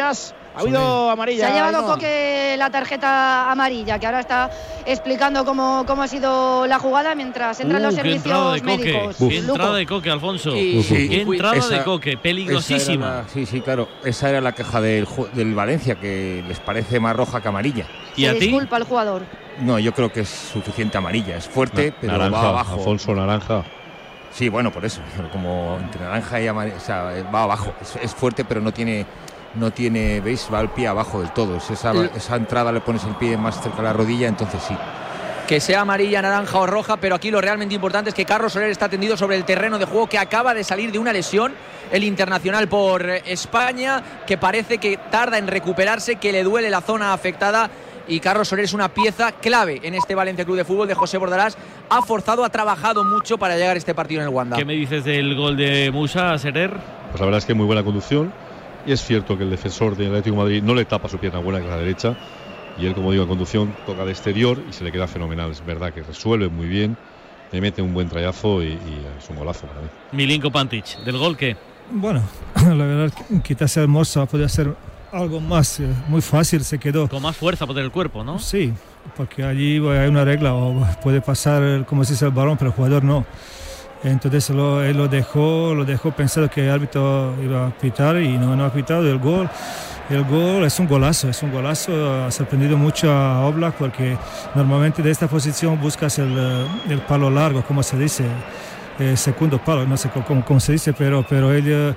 Ha habido amarilla. Se ha llevado no. Coque la tarjeta amarilla, que ahora está explicando cómo, cómo ha sido la jugada mientras entran uh, los qué servicios de médicos. Qué entrada de Coque, Alfonso. Y, sí, qué entrada esa, de Coque, peligrosísima. La, sí, sí, claro. Esa era la queja del, del Valencia, que les parece más roja que amarilla. ¿Y a ti? Disculpa al jugador. No, yo creo que es suficiente amarilla. Es fuerte, Na, pero naranja, va abajo. Alfonso, naranja. Sí, bueno, por eso. Como entre naranja y amarilla, o sea, va abajo. Es, es fuerte, pero no tiene... No tiene, ¿veis? Va el pie abajo del todo. Si esa, esa entrada le pones el pie más cerca de la rodilla, entonces sí. Que sea amarilla, naranja o roja, pero aquí lo realmente importante es que Carlos Soler está tendido sobre el terreno de juego, que acaba de salir de una lesión, el internacional por España, que parece que tarda en recuperarse, que le duele la zona afectada. Y Carlos Soler es una pieza clave en este Valencia Club de Fútbol de José Bordalás. Ha forzado, ha trabajado mucho para llegar a este partido en el Wanda. ¿Qué me dices del gol de Musa, Serer? Pues la verdad es que muy buena conducción. Y es cierto que el defensor del Atlético de Madrid no le tapa su pierna buena, que es la derecha. Y él, como digo, en conducción toca de exterior y se le queda fenomenal. Es verdad que resuelve muy bien, le mete un buen trayazo y, y es un golazo para mí. Milinko Pantic, ¿del gol qué? Bueno, la verdad, quizás Hermoso podría hacer algo más, eh, muy fácil se quedó. Con más fuerza por el cuerpo, ¿no? Sí, porque allí hay una regla, o puede pasar, como se dice, el balón, pero el jugador no. Entonces lo, él lo dejó, lo dejó pensando que el árbitro iba a pitar y no, no ha pitado el gol. El gol es un golazo, es un golazo. Ha sorprendido mucho a Oblak porque normalmente de esta posición buscas el, el palo largo, como se dice, el segundo palo, no sé cómo, cómo se dice, pero, pero él,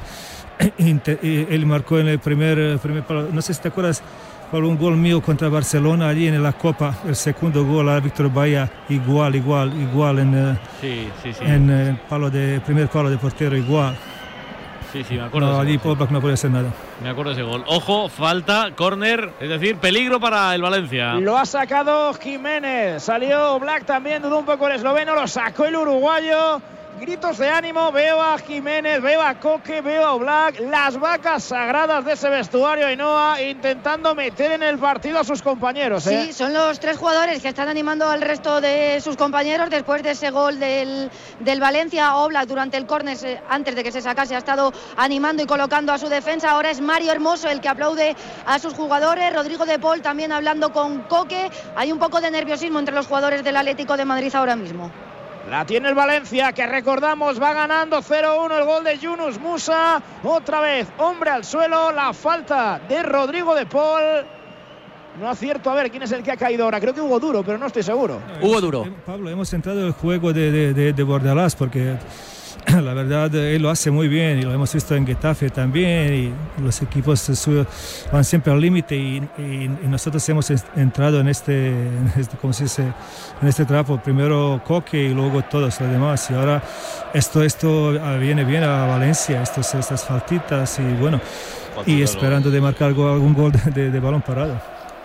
él marcó en el primer, primer palo. No sé si te acuerdas, por un gol mío contra Barcelona allí en la Copa, el segundo gol a Víctor Bahía, igual, igual, igual en, sí, sí, sí. en el palo de, primer palo de portero, igual. Sí, sí, me acuerdo. No, allí gol, Oblak sí. No puede hacer nada. Me acuerdo de ese gol. Ojo, falta, córner, es decir, peligro para el Valencia. Lo ha sacado Jiménez. Salió Oblak también, dudó un poco el esloveno, lo sacó el uruguayo. Gritos de ánimo, veo a Jiménez, veo a Coque, veo a Oblak, las vacas sagradas de ese vestuario, Ainhoa, intentando meter en el partido a sus compañeros. ¿eh? Sí, son los tres jugadores que están animando al resto de sus compañeros después de ese gol del, del Valencia. Oblak durante el córner, antes de que se sacase, ha estado animando y colocando a su defensa. Ahora es Mario Hermoso el que aplaude a sus jugadores. Rodrigo de Paul también hablando con Coque. Hay un poco de nerviosismo entre los jugadores del Atlético de Madrid ahora mismo. La tiene el Valencia, que recordamos va ganando cero uno, el gol de Yunus Musa. Otra vez, hombre al suelo, la falta de Rodrigo de Paul. No acierto a ver quién es el que ha caído ahora. Creo que Hugo Duro, pero no estoy seguro. No, Hugo Duro. Pablo, hemos entrado en el juego de, de, de, de Bordalás porque la verdad él lo hace muy bien y lo hemos visto en Getafe también y los equipos van siempre al límite y, y, y nosotros hemos entrado en este, en este, ¿cómo se dice? En este trapo, primero Coque y luego todos los demás y ahora esto, esto viene bien a Valencia, estos, estas faltitas y bueno, y esperando de marcar algo, algún gol de, de, de balón parado.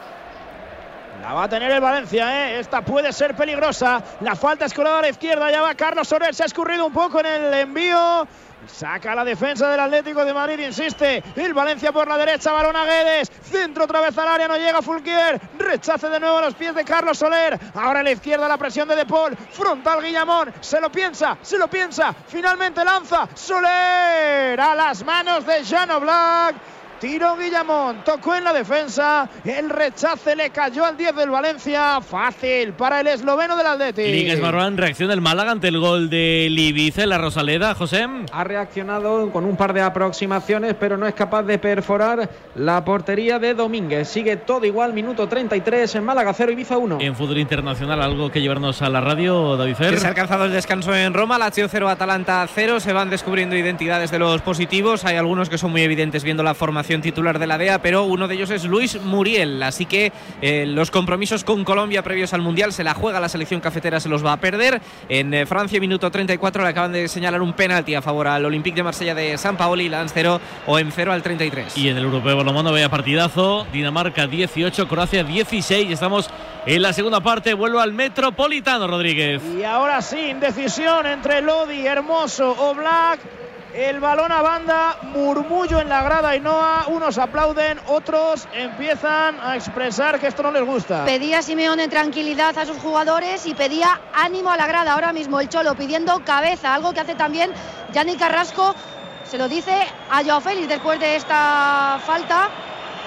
La va a tener el Valencia, ¿eh? Esta puede ser peligrosa. La falta es colada a la izquierda. Ya va Carlos Soler. Se ha escurrido un poco en el envío. Saca la defensa del Atlético de Madrid. Insiste. El Valencia por la derecha. Balón a Guedes. Centro otra vez al área. No llega Fulquier. Rechace de nuevo a los pies de Carlos Soler. Ahora a la izquierda la presión de De Paul. Frontal Guillamón. Se lo piensa. Se lo piensa. Finalmente lanza. Soler a las manos de Jan Oblak. Tiro Guillamón, tocó en la defensa, el rechace le cayó al diez del Valencia, fácil para el esloveno del Atleti. Liga Esmarrán, reacción del Málaga ante el gol de Ibiza en la Rosaleda, José. Ha reaccionado con un par de aproximaciones, pero no es capaz de perforar la portería de Domínguez. Sigue todo igual, minuto treinta y tres, en Málaga cero, Ibiza uno. En fútbol internacional, algo que llevarnos a la radio, David Fer. Se ha alcanzado el descanso en Roma, Lazio cero, Atalanta cero, se van descubriendo identidades de los positivos, hay algunos que son muy evidentes viendo la formación titular de la D E A, pero uno de ellos es Luis Muriel, así que eh, los compromisos con Colombia previos al Mundial se la juega la selección cafetera, se los va a perder. En eh, Francia, minuto treinta y cuatro, le acaban de señalar un penalti a favor al Olympique de Marsella de Sampaoli, Lance cero o en cero al treinta y tres. Y en el Europeo Balonmano, vaya partidazo, Dinamarca dieciocho, Croacia dieciséis, estamos en la segunda parte, vuelvo al Metropolitano, Rodríguez. Y ahora sí, indecisión entre Lodi, Hermoso, Oblak. El balón a banda, murmullo en la grada Ainhoa, unos aplauden, otros empiezan a expresar que esto no les gusta. Pedía Simeone tranquilidad a sus jugadores y pedía ánimo a la grada. Ahora mismo el Cholo pidiendo cabeza, algo que hace también Yannick Carrasco, se lo dice a Joao Félix después de esta falta.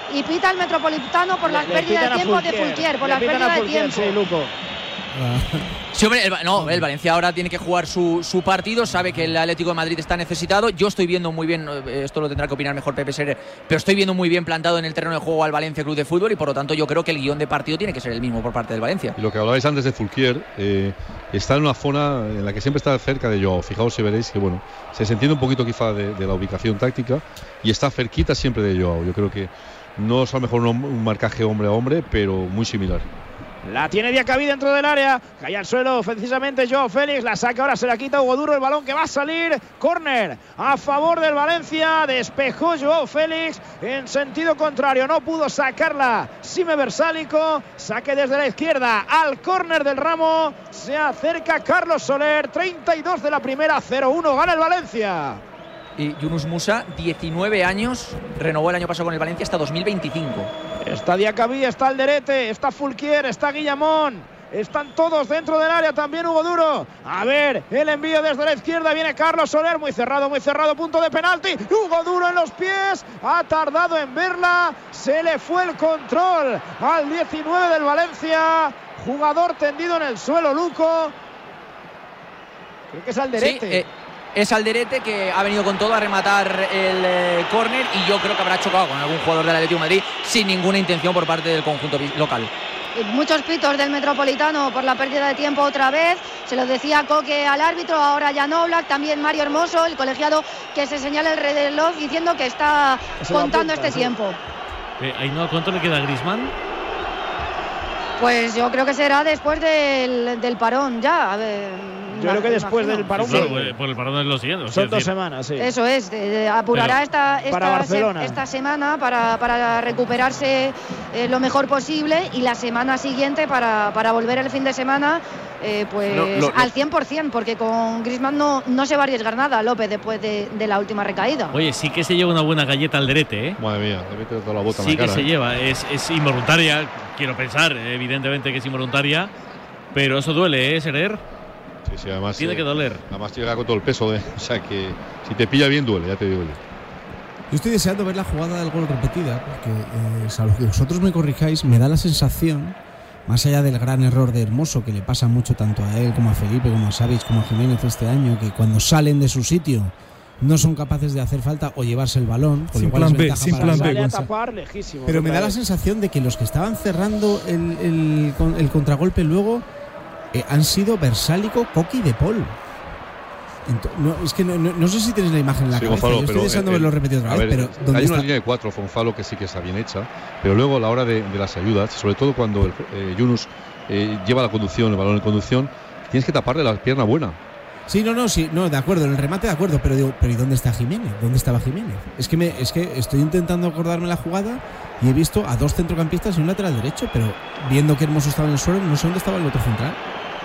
y pita el Metropolitano por las Le- le pérdidas de pitan a tiempo de Fulquier, Fulquier, por le las pitan a pérdidas de Fulquier, tiempo. sí, Luco. Sí, hombre, el, no, el Valencia ahora tiene que jugar su, su partido, sabe que el Atlético de Madrid está necesitado. Yo estoy viendo muy bien, eh, esto lo tendrá que opinar mejor Pepe Serer, pero estoy viendo muy bien plantado en el terreno de juego al Valencia Club de Fútbol y por lo tanto yo creo que el guión de partido tiene que ser el mismo por parte del Valencia. Y lo que hablabais antes de Fulquier, eh, está en una zona en la que siempre está cerca de Joao. Fijaos si veréis que bueno, se entiende un poquito quizá de, de la ubicación táctica y está cerquita siempre de Joao. Yo creo que no es a lo mejor un, un marcaje hombre a hombre, pero muy similar. La tiene Diacabí dentro del área. Cae al suelo precisamente Joao Félix. La saca, ahora se la quita Hugo Duro. El balón que va a salir. Córner a favor del Valencia. Despejó Joao Félix en sentido contrario. No pudo sacarla Sime Versálico. Saque desde la izquierda al córner del Ramo. Se acerca Carlos Soler. treinta y dos de la primera. cero uno. Gana el Valencia. Y Yunus Musa, diecinueve años, renovó el año pasado con el Valencia hasta dos mil veinticinco. Está Diacabí, está Alderete, está Fulquier, está Guillamón. Están todos dentro del área, también Hugo Duro. A ver, el envío desde la izquierda, viene Carlos Soler, muy cerrado, muy cerrado, punto de penalti. Hugo Duro en los pies, ha tardado en verla, se le fue el control al diecinueve del Valencia. Jugador tendido en el suelo, Luco. Creo que es Alderete. Sí, eh, es Alderete que ha venido con todo a rematar el eh, córner y yo creo que habrá chocado con algún jugador del Atlético de Madrid sin ninguna intención por parte del conjunto local. Muchos pitos del Metropolitano por la pérdida de tiempo otra vez. Se lo decía Coque al árbitro, ahora Jan Oblak, también Mario Hermoso, el colegiado que se señala el reloj diciendo que está contando este tiempo. Eh, Ainhoa, ¿cuánto le queda a Griezmann? Pues yo creo que será después del, del parón ya. A ver, yo creo que después del parón. Sí, claro, por el parón es lo siguiente. Son dos semanas, sí. Eso es, de, de, apurará Pero esta, esta, para Barcelona. se, esta semana para, para recuperarse eh, lo mejor posible y la semana siguiente para, para volver el fin de semana eh, pues Lo- lo- al cien por ciento, porque con Griezmann no, no se va a arriesgar nada López después de, de la última recaída. Oye, sí que se lleva una buena galleta Alderete, ¿eh? Madre mía, le mete toda la bota en Sí la que cara. se ¿eh? lleva, es, es involuntaria, quiero pensar, evidentemente que es involuntaria, pero eso duele, ¿eh, Serer? Sí, sí, además, Tiene eh, que doler. Además llega con todo el peso, de, o sea que si te pilla bien duele, ya te digo yo. Yo estoy deseando ver la jugada del gol repetida, porque, eh, salvo que vosotros me corrijáis, me da la sensación, más allá del gran error de Hermoso, que le pasa mucho tanto a él como a Felipe, como a Savic, como a Jiménez este año, que cuando salen de su sitio no son capaces de hacer falta o llevarse el balón, con Sin lo cual plan es B, ventaja sin para plan los- B. Sale a Gonzalo. tapar lejísimo. Pero me da la total. sensación de que los que estaban cerrando el, el, con- el contragolpe luego eh, han sido Versálico, Coqui y De Paul. Ento- no, es que no, no- no sé si tenéis la imagen en la Sí, cabeza. Gonzalo, Yo estoy pero, deseando eh, verlo repetido otra a vez, ver, pero ¿dónde hay una está? línea de cuatro, Gonzalo, que sí que está bien hecha, pero luego a la hora de, de las ayudas, sobre todo cuando el, eh, Yunus eh, lleva la conducción, el balón en conducción, tienes que taparle la pierna buena. Sí, no, no, sí, no, de acuerdo, en el remate de acuerdo, pero digo, pero ¿y dónde está Jiménez? ¿Dónde estaba Jiménez? Es que me, es que estoy intentando acordarme la jugada y he visto a dos centrocampistas y un lateral derecho, pero viendo que Hermoso estaba en el suelo, no sé dónde estaba el otro central.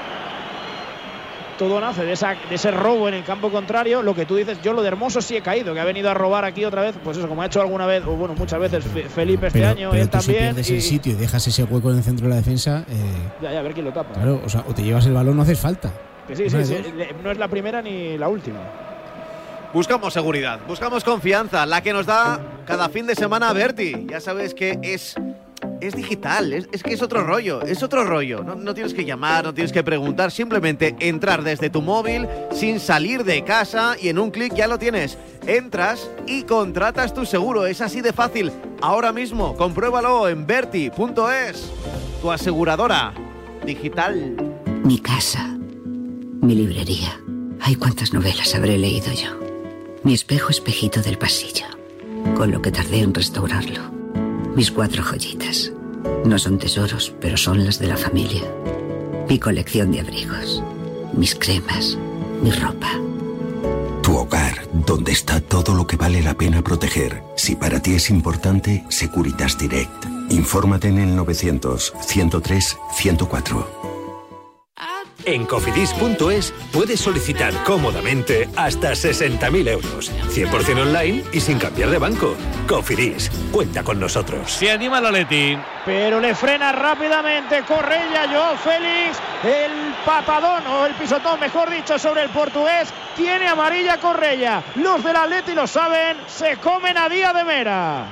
Todo nace de, esa, de ese robo en el campo contrario. Lo que tú dices, yo lo de Hermoso sí he caído, que ha venido a robar aquí otra vez, pues eso, como ha hecho alguna vez, o bueno, muchas veces Fe- Felipe este pero, año, pero él tú si también. pierdes y- el sitio y dejas ese hueco en el centro de la defensa, eh, Ya, ya, a ver quién lo tapa. claro, o sea, o te llevas el balón, no haces falta. Que sí, Una sí, de sí, dos. le- no es la primera ni la última. Buscamos seguridad, buscamos confianza, la que nos da cada fin de semana Berti. Ya sabes que es, es digital, es, es que es otro rollo, es otro rollo. No, no tienes que llamar, no tienes que preguntar, simplemente entrar desde tu móvil sin salir de casa y en un clic ya lo tienes. Entras y contratas tu seguro, es así de fácil. Ahora mismo, compruébalo en Berti punto es, tu aseguradora digital. Mi casa, mi librería. Ay, cuántas novelas habré leído yo. Mi espejo espejito del pasillo, con lo que tardé en restaurarlo. Mis cuatro joyitas. No son tesoros, pero son las de la familia. Mi colección de abrigos. Mis cremas. Mi ropa. Tu hogar, donde está todo lo que vale la pena proteger. Si para ti es importante, Securitas Direct. Infórmate en el novecientos, ciento tres, ciento cuatro. En cofidis punto es puedes solicitar cómodamente hasta sesenta mil euros, cien por ciento online y sin cambiar de banco. Cofidis, cuenta con nosotros. Se anima el Atleti. Pero le frena rápidamente Correia, Joao Félix, el patadón o el pisotón, mejor dicho, sobre el portugués. Tiene amarilla Correia. Los del Atleti lo saben, se comen a Díaz de Mera.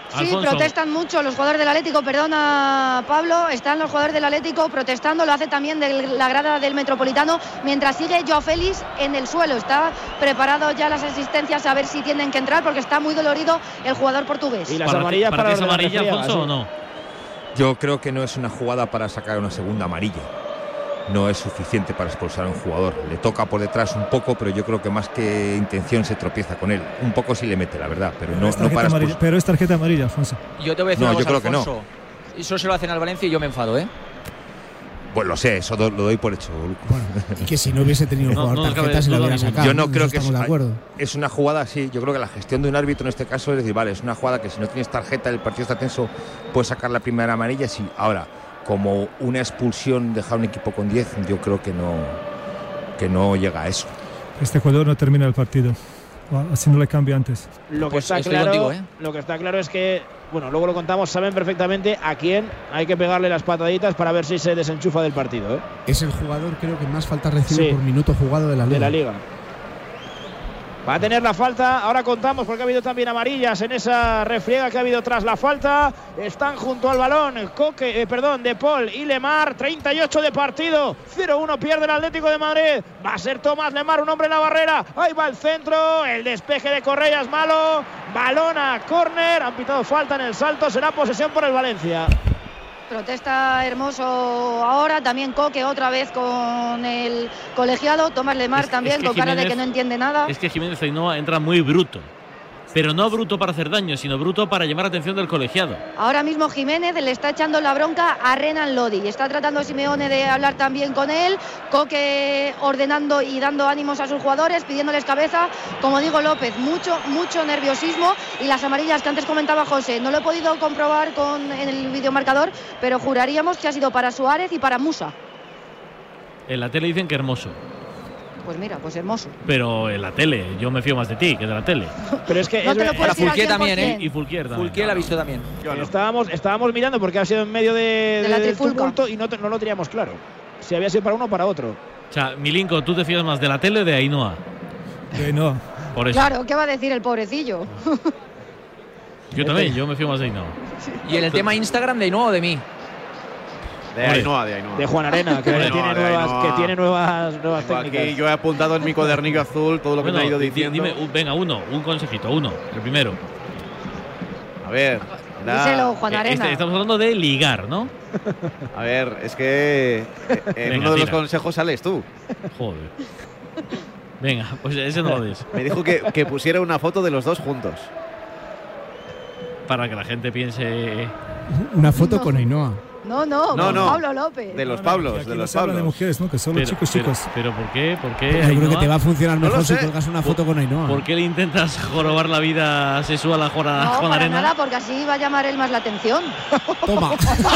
Sí, Alfonso. protestan mucho los jugadores del Atlético, perdona Pablo, están los jugadores del Atlético protestando, lo hace también de la grada del Metropolitano, mientras sigue Joao Félix en el suelo, está preparado ya las asistencias a ver si tienen que entrar porque está muy dolorido el jugador portugués. ¿Y las ¿Para amarillas ti, para, para ti los es de la amarilla, refriega, Alfonso, sí? o no? Yo creo que no es una jugada para sacar una segunda amarilla. No es suficiente para expulsar a un jugador. Le toca por detrás un poco, pero yo creo que más que intención se tropieza con él. Un poco sí le mete, la verdad, pero no, no para amarilla, pero es tarjeta amarilla, Alfonso. Yo te voy a decir No, una yo cosa, creo que no. Alfonso. Eso se lo hacen al Valencia y yo me enfado, ¿eh? Pues lo sé, eso do, lo doy por hecho. Bueno, y que si no hubiese tenido el No, jugador no tarjeta cabe se la duda hubiera ninguna. sacado. Yo no creo que estamos es, de acuerdo. es una jugada así. Yo creo que la gestión de un árbitro en este caso es decir, vale, es una jugada que si no tienes tarjeta, el partido está tenso, puedes sacar la primera amarilla. Sí, ahora, como una expulsión, dejar un equipo con diez, yo creo que no, que no llega a eso. Este jugador no termina el partido, así no le cambia antes. Lo que Pues está estoy claro, contigo, ¿eh? lo que está claro es que, bueno, luego lo contamos, saben perfectamente a quién hay que pegarle las pataditas para ver si se desenchufa del partido, ¿eh? Es el jugador, creo que más falta recibe Sí. por minuto jugado de la liga. De la liga. Va a tener la falta, ahora contamos porque ha habido también amarillas en esa refriega que ha habido tras la falta. Están junto al balón Coque, eh, perdón, De Paul y Lemar, treinta y ocho de partido, cero uno pierde el Atlético de Madrid. Va a ser Tomás Lemar, un hombre en la barrera, ahí va el centro, el despeje de Correa es malo, balón a córner, han pitado falta en el salto, será posesión por el Valencia. Protesta Hermoso ahora, también Coque otra vez con el colegiado, Tomás Lemar Es- también es que con cara de Jiménez- que no entiende nada. Es que Jiménez Ainhoa entra muy bruto. Pero no bruto para hacer daño, sino bruto para llamar la atención del colegiado. Ahora mismo Jiménez le está echando la bronca a Renan Lodi. Está tratando Simeone de hablar también con él. Coque ordenando y dando ánimos a sus jugadores, pidiéndoles cabeza. Como digo, López, mucho, mucho nerviosismo. Y las amarillas que antes comentaba José, no lo he podido comprobar con, en el videomarcador, pero juraríamos que ha sido para Suárez y para Musa. En la tele dicen que Hermoso. Pues mira, pues Hermoso. Pero en la tele, yo me fío más de ti que de la tele. Pero es que No es te lo ver- puedes Para ir al Fulquier cien por también, cien. ¿eh? Y Fulquier también. Fulquier la ha visto también. estábamos, estábamos mirando porque ha sido en medio de, De la de- del trifulca. tumulto y no, te- no lo teníamos claro. Si había sido para uno o para otro. O sea, Milinko, ¿tú te fías más de la tele o de Ainhoa? Eh, no, Por eso. Claro, ¿qué va a decir el pobrecillo? Yo también, yo me fío más de Ainhoa. Y en el tema Instagram, ¿de nuevo o de mí? De Hombre. Ainhoa, de Ainhoa. De Juan Arena, que, De tiene, Ainhoa, de nuevas, Ainhoa. que tiene nuevas, nuevas Tengo técnicas. aquí, yo he apuntado en mi cuadernillo azul todo lo que Bueno, me ha ido di- diciendo. dime, uh, venga, uno, un consejito, uno, el primero. A ver, da- Díselo, Juan Eh, Arena. este- estamos hablando de ligar, ¿no? a ver, es que eh, en Venga, uno de los tira. consejos sales tú. Joder. Venga, pues ese no lo des. Me dijo que, que pusiera una foto de los dos juntos. Para que la gente piense. Una foto No. con Ainhoa. No, no, No, con no. Pablo López. De los Y Pablos, aquí de no los se habla de Pablos. mujeres, ¿no? Que solo Pero, chicos, pero- chicos. pero ¿por qué? ¿Por qué? Yo creo que Ainhoa? te va a funcionar No lo mejor si sé. colgas una foto con Ainhoa. ¿Por qué le intentas jorobar la vida sexual a Juan, a No, Juan para Arena? nada, porque así va a llamar él más la atención. Toma.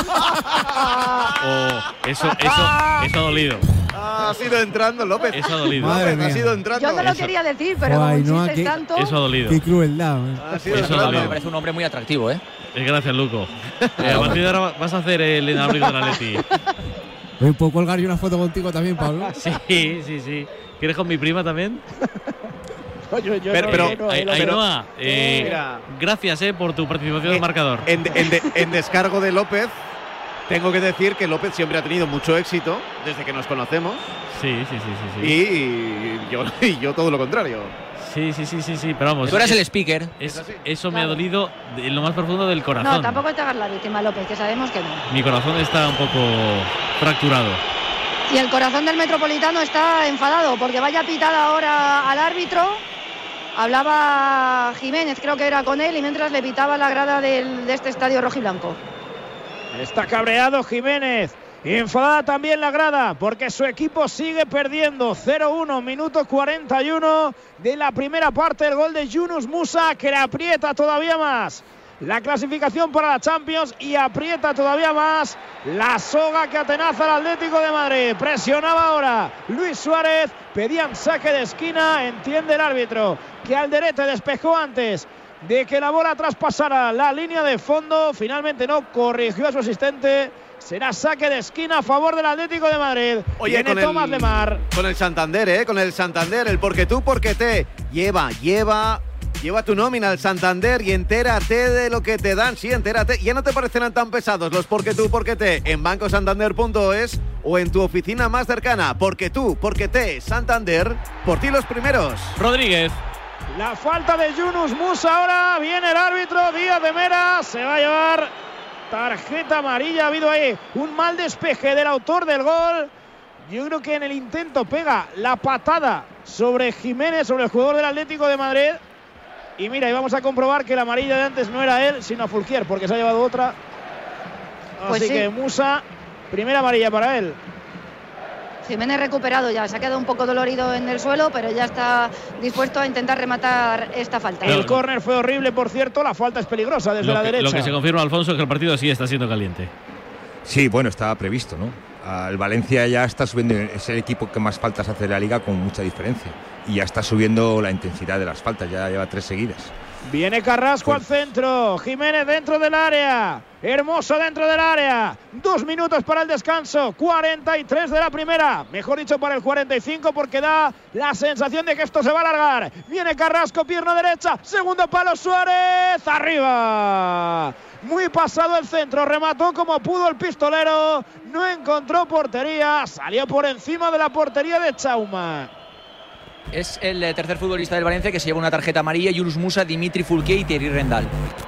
Oh, eso, eso, eso ha dolido. Ah, ha sido entrando, López. Eso ha dolido. Madre López, ha mía. sido entrando. Yo no lo Eso. quería decir, pero Jo, como Ainhoa, insistes qué- tanto. Eso ha dolido. Qué crueldad. ¿eh? Ha sido Eso entrando. dolió. Me parece un hombre muy atractivo, ¿eh? Eh, Gracias, Luco. Eh, a partir de ahora vas a hacer el inalámbrico de la Leti. Oye, ¿puedo colgar yo una foto contigo también, Pablo? Sí, sí, sí. ¿Quieres con mi prima también? Yo- yo Pero- no- pero- yo no- Ai- no- Ainhoa, eh, Mira. gracias eh, por tu participación en el marcador. En, en de- en descargo de López, tengo que decir que López siempre ha tenido mucho éxito desde que nos conocemos. Sí, sí, sí, sí. sí. Y yo, y yo todo lo contrario. Sí, sí, sí, sí, sí, pero vamos. Tú eras es- el speaker. es- eso me ha Claro. dolido en lo más profundo del corazón. No, tampoco te hagas la víctima, López, que sabemos que no. Mi corazón está un poco fracturado. Y el corazón del Metropolitano está enfadado porque vaya pitada ahora al árbitro. Hablaba Jiménez, creo que era con él, y mientras le pitaba la grada del- de este estadio rojiblanco. Está cabreado Jiménez. Enfadada también la grada porque su equipo sigue perdiendo. cero uno, minuto cuarenta y uno de la primera parte. El gol de Yunus Musa que le aprieta todavía más la clasificación para la Champions y aprieta todavía más la soga que atenaza al Atlético de Madrid. Presionaba ahora Luis Suárez, pedían saque de esquina, entiende el árbitro que Alderete despejó antes de que la bola traspasara la línea de fondo. Finalmente no, corrigió a su asistente. Será saque de esquina a favor del Atlético de Madrid. Oye, Viene con Tomás el, Lemar. con el Santander, ¿eh? Con el Santander, el porque tú, porque te. Lleva, lleva Lleva tu nómina al Santander y entérate de lo que te dan. Sí, entérate. Ya no te parecerán tan pesados los porque tú, porque te en banco santander punto es o en tu oficina más cercana. Porque tú, porque te, Santander, por ti los primeros. Rodríguez. La falta de Yunus Musa ahora. Viene el árbitro Díaz de Mera. Se va a llevar tarjeta amarilla. Ha habido ahí un mal despeje del autor del gol. Yo creo que en el intento pega la patada sobre Jiménez, sobre el jugador del Atlético de Madrid. Y mira, y vamos a comprobar que la amarilla de antes no era él, sino a Fulquier, porque se ha llevado otra. Pues Así sí. que Musa, primera amarilla para él. Jiménez recuperado ya, se ha quedado un poco dolorido en el suelo, pero ya está dispuesto a intentar rematar esta falta. El córner fue horrible, por cierto, la falta es peligrosa desde Lo la que, derecha. lo que se confirma, Alfonso, es que el partido sí está siendo caliente. Sí, bueno, estaba previsto, ¿no? El Valencia ya está subiendo, es el equipo que más faltas hace de la liga con mucha diferencia. Y ya está subiendo la intensidad de las faltas, ya lleva tres seguidas. Viene Carrasco al centro, Jiménez dentro del área, Hermoso dentro del área, dos minutos para el descanso, cuarenta y tres de la primera, mejor dicho para el cuarenta y cinco porque da la sensación de que esto se va a alargar. Viene Carrasco, pierna derecha, segundo palo Suárez, arriba. Muy pasado el centro, remató como pudo el pistolero, no encontró portería, salió por encima de la portería de Chauma. Es el tercer futbolista del Valencia que se lleva una tarjeta amarilla. Yunus Musa, Dimitri Fulquier y Thierry Rendal.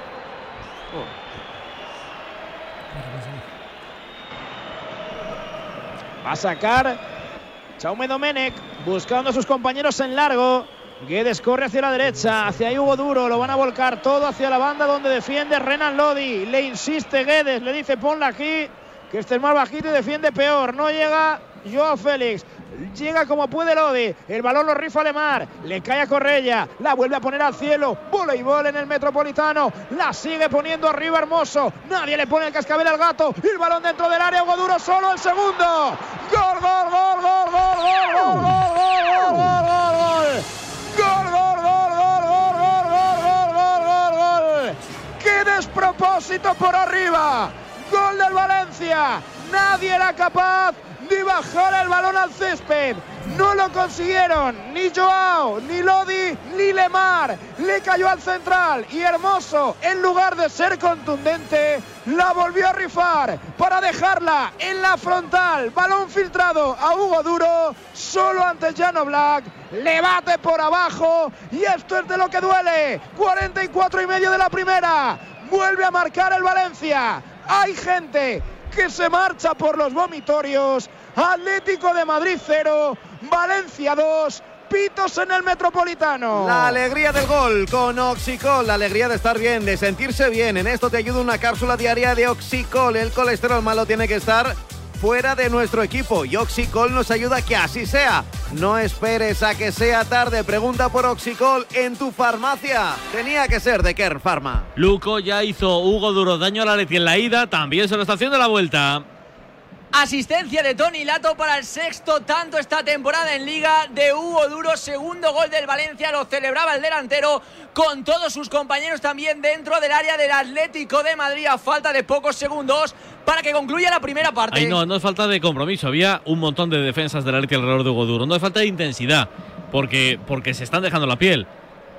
Va a sacar Jaume Domenech, buscando a sus compañeros en largo. Guedes corre hacia la derecha, hacia Hugo Duro, lo van a volcar todo hacia la banda donde defiende Renan Lodi. Le insiste Guedes, le dice ponla aquí, que este es más bajito y defiende peor. No llega Joao Félix. Llega como puede Lodi, el balón lo rifa Lemar, le cae a Correia, la vuelve a poner al cielo, voleibol en el Metropolitano, la sigue poniendo arriba Hermoso, nadie le pone el cascabel al gato, el balón dentro del área, Hugo Duro solo, el segundo, gol, gol, gol, gol, gol, gol, gol, gol, gol, gol, gol, gol, gol, gol, gol, gol, gol, gol, gol, qué despropósito por arriba, gol del Valencia, nadie era capaz de bajar el balón al césped. No lo consiguieron ni Joao, ni Lodi, ni Lemar. Le cayó al central y Hermoso, en lugar de ser contundente, la volvió a rifar para dejarla en la frontal. Balón filtrado a Hugo Duro, solo ante Jan Oblak. Le bate por abajo y esto es de lo que duele. cuarenta y cuatro y medio de la primera. Vuelve a marcar el Valencia. Hay gente que se marcha por los vomitorios. Atlético de Madrid cero, Valencia dos, pitos en el Metropolitano. La alegría del gol con Oxicol, la alegría de estar bien, de sentirse bien. En esto te ayuda una cápsula diaria de Oxicol. El colesterol malo tiene que estar fuera de nuestro equipo y Oxicol nos ayuda a que así sea. No esperes a que sea tarde, pregunta por Oxicol en tu farmacia. Tenía que ser de Kern Pharma. Luco ya hizo Hugo Duro daño al Atleti en la ida, también se lo está haciendo la vuelta. Asistencia de Toni Lato para el sexto tanto esta temporada en Liga de Hugo Duro. Segundo gol del Valencia, lo celebraba el delantero con todos sus compañeros también dentro del área del Atlético de Madrid a falta de pocos segundos para que concluya la primera parte. Ahí no, no es falta de compromiso, había un montón de defensas del Atleti alrededor de Hugo Duro. No es falta de intensidad, porque, porque se están dejando la piel.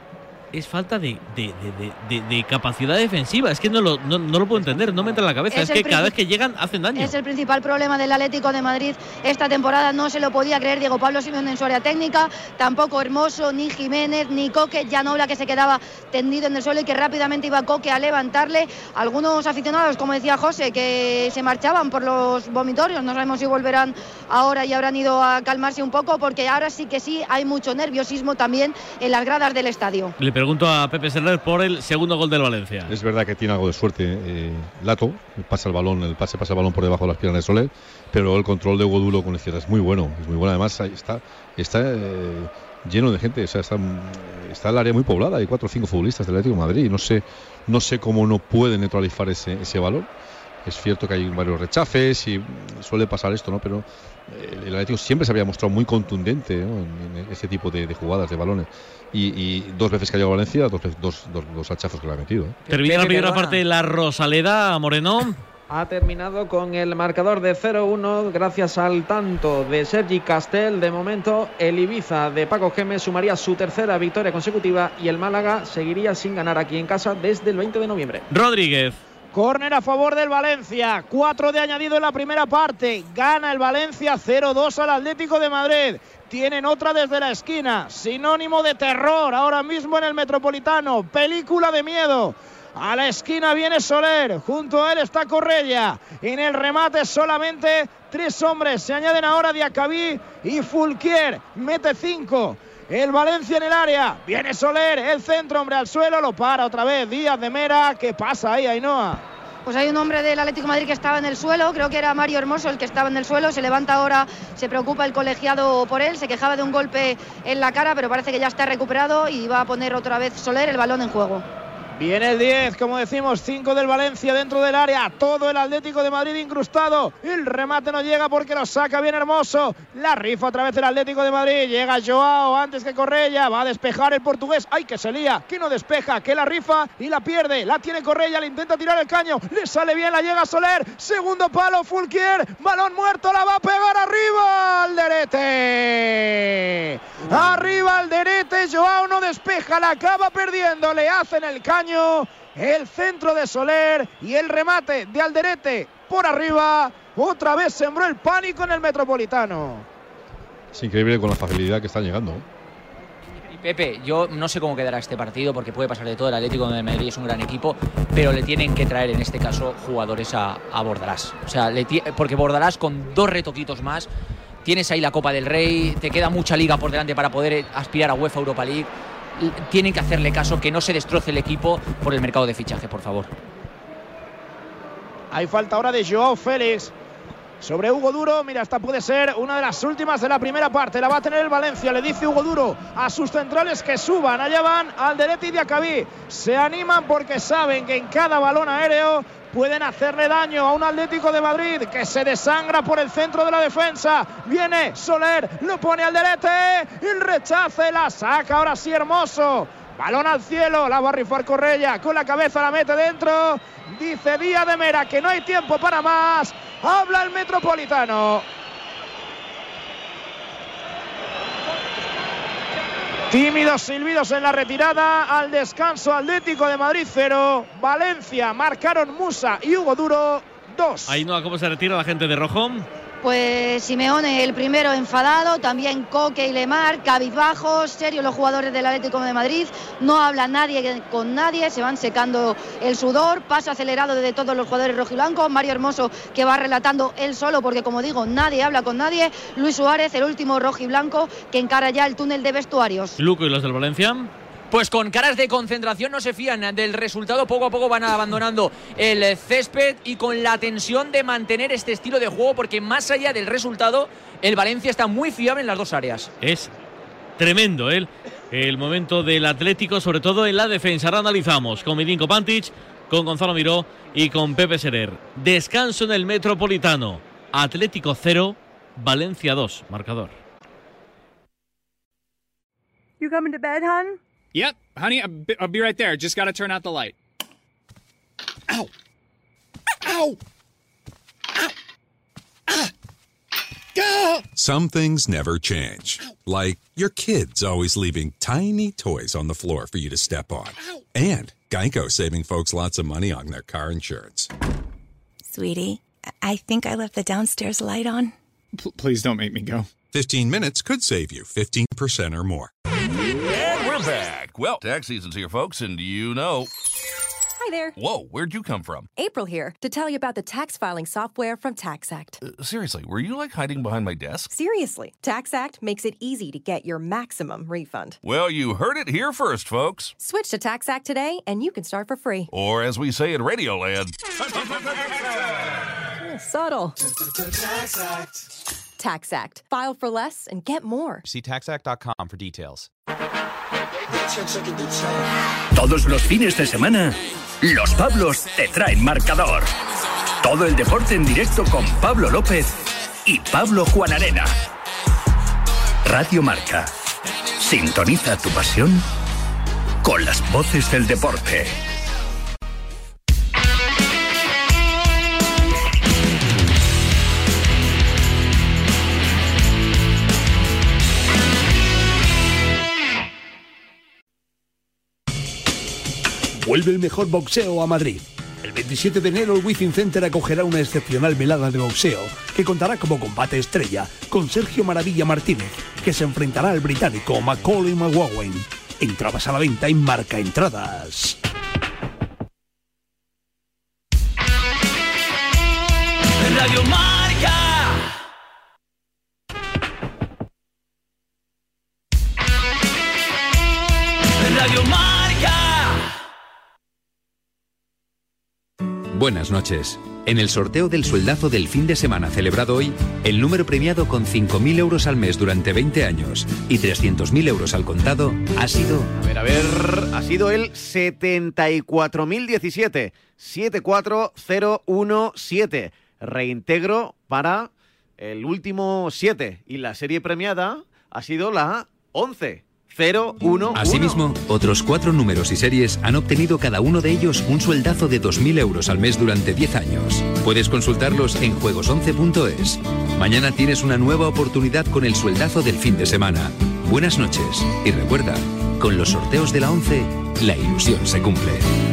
Es falta de, de, de, de, de capacidad defensiva. Es que no lo, no, no lo puedo entender, no me entra en la cabeza. Es, es que cada vez que llegan hacen daño. Es el principal problema del Atlético de Madrid esta temporada. No se lo podía creer Diego Pablo Simeone en su área técnica. Tampoco Hermoso, ni Jiménez, ni Coque. Jan Oblak, que se quedaba tendido en el suelo y que rápidamente iba Coque a levantarle. Algunos aficionados, como decía José, que se marchaban por los vomitorios. No sabemos si volverán ahora y habrán ido a calmarse un poco, porque ahora sí que sí hay mucho nerviosismo también en las gradas del estadio. Le pregunto a Pepe Serrer por el segundo gol del Valencia. Es verdad que tiene algo de suerte eh, Lato, pasa el balón, el pase pasa el balón por debajo de las piernas de Soler, pero el control de Hugo Duro con la izquierda es muy bueno, es muy bueno. Además está, está eh, lleno de gente, o sea, está, está el área muy poblada, hay cuatro o cinco futbolistas del Atlético de Madrid, y no sé, no sé cómo no pueden neutralizar ese, ese balón. Es cierto que hay varios rechazes y suele pasar esto, ¿no? Pero el Atlético siempre se había mostrado muy contundente, ¿no? en, en ese tipo de, de jugadas, de balones. Y, y dos veces que ha llegado a Valencia, dos, dos, dos, dos hachazos que le ha metido. ¿eh? Termina la primera parte de la Rosaleda, Moreno. Ha terminado con el marcador de cero uno gracias al tanto de Sergi Castel. De momento, el Ibiza de Paco Gémez sumaría su tercera victoria consecutiva y el Málaga seguiría sin ganar aquí en casa desde el veinte de noviembre. Rodríguez. Córner a favor del Valencia. Cuatro de añadido en la primera parte. Gana el Valencia cero dos al Atlético de Madrid. Tienen otra desde la esquina. Sinónimo de terror ahora mismo en el Metropolitano. Película de miedo. A la esquina viene Soler, junto a él está Correia. En el remate solamente tres hombres. Se añaden ahora Diacabí y Fulquier. Mete cinco. El Valencia en el área. Viene Soler, el centro, hombre al suelo. Lo para otra vez Díaz de Mera. ¿Qué pasa ahí, Ainhoa? Pues hay un hombre del Atlético de Madrid que estaba en el suelo, creo que era Mario Hermoso el que estaba en el suelo, se levanta ahora, se preocupa el colegiado por él, se quejaba de un golpe en la cara, pero parece que ya está recuperado y va a poner otra vez Soler el balón en juego. Viene el diez, como decimos, cinco del Valencia dentro del área, todo el Atlético de Madrid incrustado, el remate no llega porque lo saca bien Hermoso, la rifa otra vez el Atlético de Madrid, llega Joao antes que Correia, va a despejar el portugués, ¡ay que se lía! Que no despeja, que la rifa y la pierde, la tiene Correia, le intenta tirar el caño, le sale bien, la llega Soler, segundo palo, Fulquier, balón muerto, la va a pegar arriba, Alderete, arriba Alderete, Joao no despeja, la acaba perdiendo, le hacen el caño, el centro de Soler y el remate de Alderete por arriba. Otra vez sembró el pánico en el Metropolitano. Es increíble con la facilidad que están llegando. Y Pepe, yo no sé cómo quedará este partido porque puede pasar de todo. El Atlético de Madrid es un gran equipo, pero le tienen que traer en este caso jugadores a, a Bordalás. O sea, le porque Bordalás con dos retoquitos más, tienes ahí la Copa del Rey, te queda mucha liga por delante para poder aspirar a UEFA Europa League. Tienen que hacerle caso, que no se destroce el equipo por el mercado de fichaje, por favor. Hay falta ahora de Joao Félix sobre Hugo Duro. Mira, esta puede ser una de las últimas de la primera parte. La va a tener el Valencia. Le dice Hugo Duro a sus centrales que suban. Allá van Alderete y Diacabí. Se animan porque saben que en cada balón aéreo pueden hacerle daño a un Atlético de Madrid que se desangra por el centro de la defensa. Viene Soler, lo pone Alderete, el rechace, la saca ahora sí Hermoso. Balón al cielo, la va a rifar Correia, con la cabeza la mete dentro. Dice Díaz de Mera que no hay tiempo para más. Habla el Metropolitano. Tímidos silbidos en la retirada. Al descanso, Atlético de Madrid cero, Valencia marcaron Musa y Hugo Duro dos. Ainhoa, ¿cómo se retira la gente de rojo? Pues Simeone el primero enfadado, también Coque y Lemar cabizbajos, serios los jugadores del Atlético de Madrid, no habla nadie con nadie, se van secando el sudor, paso acelerado de todos los jugadores rojiblancos, Mario Hermoso que va relatando él solo porque como digo nadie habla con nadie, Luis Suárez el último rojiblanco que encara ya el túnel de vestuarios. Luco y los del Valencia. Pues con caras de concentración no se fían del resultado, poco a poco van abandonando el césped y con la tensión de mantener este estilo de juego porque más allá del resultado, el Valencia está muy fiable en las dos áreas. Es tremendo ¿eh? el momento del Atlético, sobre todo en la defensa. Ahora analizamos con Milinko Pantic, con Gonzalo Miró y con Pepe Serer. Descanso en el Metropolitano. Atlético cero, Valencia dos, marcador. You coming to bed, hon? Yep, honey, I'll be, I'll be right there. Just gotta turn out the light. Ow! Ow! Ow! Ah! Go! Some things never change. Like your kids always leaving tiny toys on the floor for you to step on. And Geico saving folks lots of money on their car insurance. Sweetie, I think I left the downstairs light on. P- please don't make me go. fifteen minutes could save you fifteen percent or more. And we're back. Well, tax season's here, folks, and you know... Hi there. Whoa, where'd you come from? April here to tell you about the tax filing software from TaxAct. Uh, seriously, were you, like, hiding behind my desk? Seriously, TaxAct makes it easy to get your maximum refund. Well, you heard it here first, folks. Switch to TaxAct today, and you can start for free. Or, as we say in Radioland... Subtle. TaxAct. TaxAct. File for less and get more. See tax act dot com for details. Todos los fines de semana, los Pablos te traen marcador. Todo el deporte en directo con Pablo López y Pablo Juan Arena. Radio Marca. Sintoniza tu pasión con las voces del deporte. Vuelve el mejor boxeo a Madrid. El veintisiete de enero el Wizzing Center acogerá una excepcional velada de boxeo que contará como combate estrella con Sergio Maravilla Martínez, que se enfrentará al británico Macaulay McGowan. Entradas a la venta en Marca Entradas. Radio Marca. Radio Marca. Buenas noches. En el sorteo del sueldazo del fin de semana celebrado hoy, el número premiado con cinco mil euros al mes durante veinte años y trescientos mil euros al contado ha sido... A ver, a ver, ha sido el setenta y cuatro mil diecisiete, siete cuatro cero uno siete. Reintegro para el último siete. Y la serie premiada ha sido la once cero uno uno. Asimismo, otros cuatro números y series han obtenido cada uno de ellos un sueldazo de dos mil euros al mes durante diez años. Puedes consultarlos en juegos once punto es. Mañana tienes una nueva oportunidad con el sueldazo del fin de semana. Buenas noches y recuerda, con los sorteos de la once, la ilusión se cumple.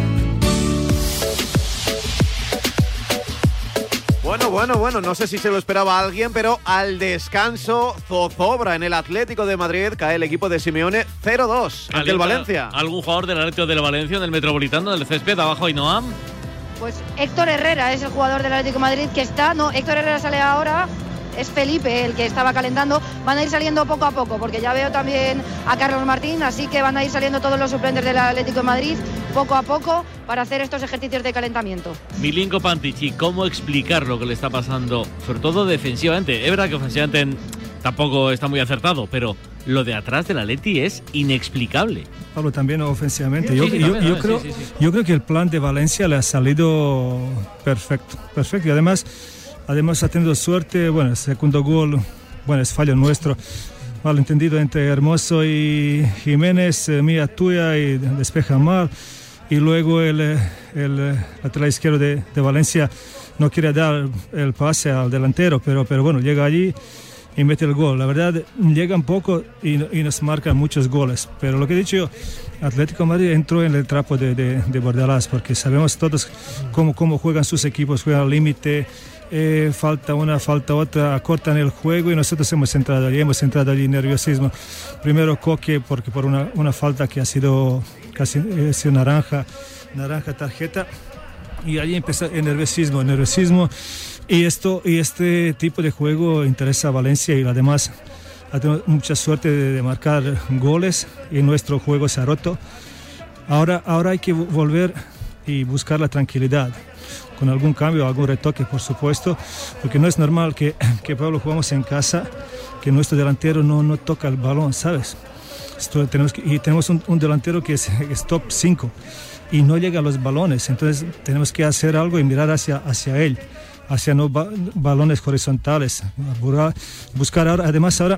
Bueno, bueno, bueno, no sé si se lo esperaba alguien, pero al descanso, zozobra en el Atlético de Madrid, cae el equipo de Simeone cero dos ante el Valencia. ¿Algún jugador del Atlético del Valencia, del Metropolitano, del césped, abajo y Noam? Pues Héctor Herrera es el jugador del Atlético de Madrid que está, no, Héctor Herrera sale ahora, es Felipe el que estaba calentando, van a ir saliendo poco a poco, porque ya veo también a Carlos Martín, así que van a ir saliendo todos los suplentes del Atlético de Madrid poco a poco para hacer estos ejercicios de calentamiento. Milinko Pantici, ¿cómo explicar lo que le está pasando, sobre todo defensivamente? Es verdad que ofensivamente tampoco está muy acertado, pero lo de atrás del Atleti es inexplicable. Pablo, también ofensivamente. Sí, yo, sí, yo, también, yo, también, creo, sí, sí, sí. yo creo que el plan de Valencia le ha salido perfecto, perfecto. Y además, además ha tenido suerte. Bueno, el segundo gol, bueno, es fallo nuestro. Malentendido entre Hermoso y Jiménez, eh, mía tuya, y despeja mal. Y luego el, el lateral izquierdo de, de Valencia no quiere dar el pase al delantero, pero, pero bueno, llega allí y mete el gol. La verdad, llegan poco y, y nos marcan muchos goles. Pero lo que he dicho yo, Atlético de Madrid entró en el trapo de, de, de Bordalás, porque sabemos todos cómo, cómo juegan sus equipos, juegan al límite, eh, falta una, falta otra, acortan el juego y nosotros hemos entrado allí, hemos entrado allí en nerviosismo. Primero Coque, porque por una, una falta que ha sido casi eh, sido naranja, naranja tarjeta, y allí empezó el nerviosismo, el nerviosismo. Y esto y este tipo de juego interesa a Valencia, y además ha tenido mucha suerte de, de marcar goles y nuestro juego se ha roto. Ahora, ahora hay que volver y buscar la tranquilidad, con algún cambio, algún retoque, por supuesto, porque no es normal que, que Pablo, jugamos en casa, que nuestro delantero no, no toca el balón, ¿sabes? Esto tenemos que, y tenemos un, un delantero que es, es top cinco y no llega a los balones, entonces tenemos que hacer algo y mirar hacia, hacia él, hacia no ba- balones horizontales, buscar ahora, además ahora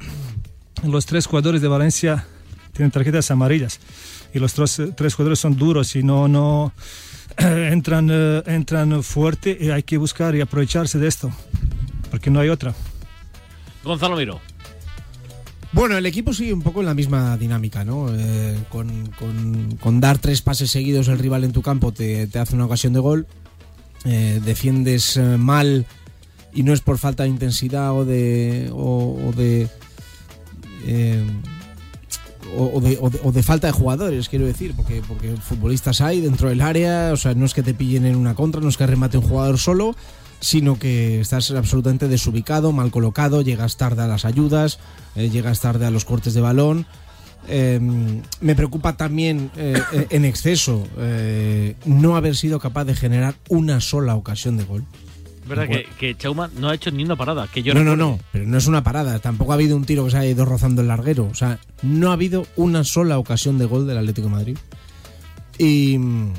los tres jugadores de Valencia tienen tarjetas amarillas y los tres, tres jugadores son duros y no, no eh, entran, eh, entran fuerte, y hay que buscar y aprovecharse de esto, porque no hay otra. Gonzalo Miró. Bueno, el equipo sigue un poco en la misma dinámica, ¿no? Eh, con, con, con dar tres pases seguidos el rival en tu campo te, te hace una ocasión de gol. Eh, defiendes eh, mal y no es por falta de intensidad o de o, o de, eh, o, o, de, o, de o de falta de jugadores, quiero decir, porque, porque futbolistas hay dentro del área, o sea, no es que te pillen en una contra, no es que remate un jugador solo, sino que estás absolutamente desubicado, mal colocado, llegas tarde a las ayudas, eh, llegas tarde a los cortes de balón. Eh, me preocupa también eh, en exceso eh, no haber sido capaz de generar una sola ocasión de gol. ¿Verdad que, que Chauma no ha hecho ni una parada? Que yo no, no, recuerde. no, pero no es una parada. Tampoco ha habido un tiro que se haya ido rozando el larguero. O sea, no ha habido una sola ocasión de gol del Atlético de Madrid. Y,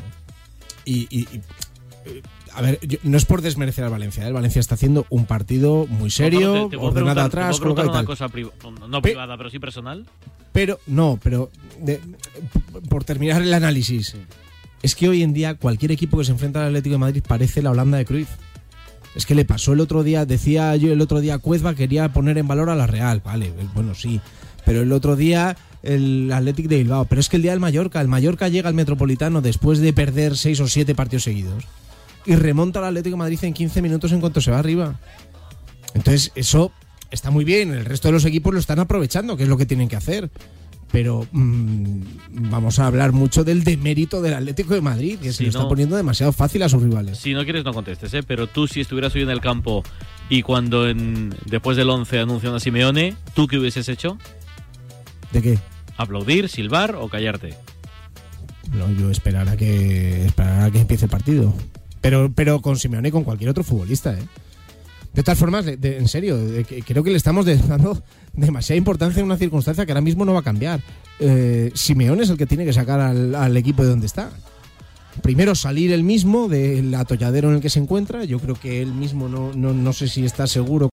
y, y, y a ver, yo, no es por desmerecer al Valencia. ¿eh? El Valencia está haciendo un partido muy serio, No, te, te ordenado atrás, ¿te puedo colocado y una tal. cosa priva, no Pe- privada, pero sí personal? Pero, no, pero de, por terminar el análisis, es que hoy en día cualquier equipo que se enfrenta al Atlético de Madrid parece la Holanda de Cruyff. Es que le pasó el otro día, decía yo el otro día, Cuezba quería poner en valor a la Real, vale, bueno, sí, pero el otro día el Athletic de Bilbao, pero es que el día del Mallorca, el Mallorca llega al Metropolitano después de perder seis o siete partidos seguidos y remonta al Atlético de Madrid en quince minutos en cuanto se va arriba. Entonces eso está muy bien, el resto de los equipos lo están aprovechando, que es lo que tienen que hacer. Pero mmm, vamos a hablar mucho del demérito del Atlético de Madrid, que si se lo no, está poniendo demasiado fácil a sus rivales. Si no quieres no contestes, ¿eh? Pero tú si estuvieras hoy en el campo y cuando en, después del once anuncian a Simeone, ¿tú qué hubieses hecho? ¿De qué? ¿Aplaudir, silbar o callarte? No, yo esperar a que, esperar a que empiece el partido. Pero, pero con Simeone y con cualquier otro futbolista, ¿eh? De todas formas, de, de, en serio, de, que, creo que le estamos dando demasiada importancia en una circunstancia que ahora mismo no va a cambiar. Eh, Simeone es el que tiene que sacar al, al equipo de donde está. Primero salir él mismo del atolladero en el que se encuentra. Yo creo que él mismo no, no, no sé si está seguro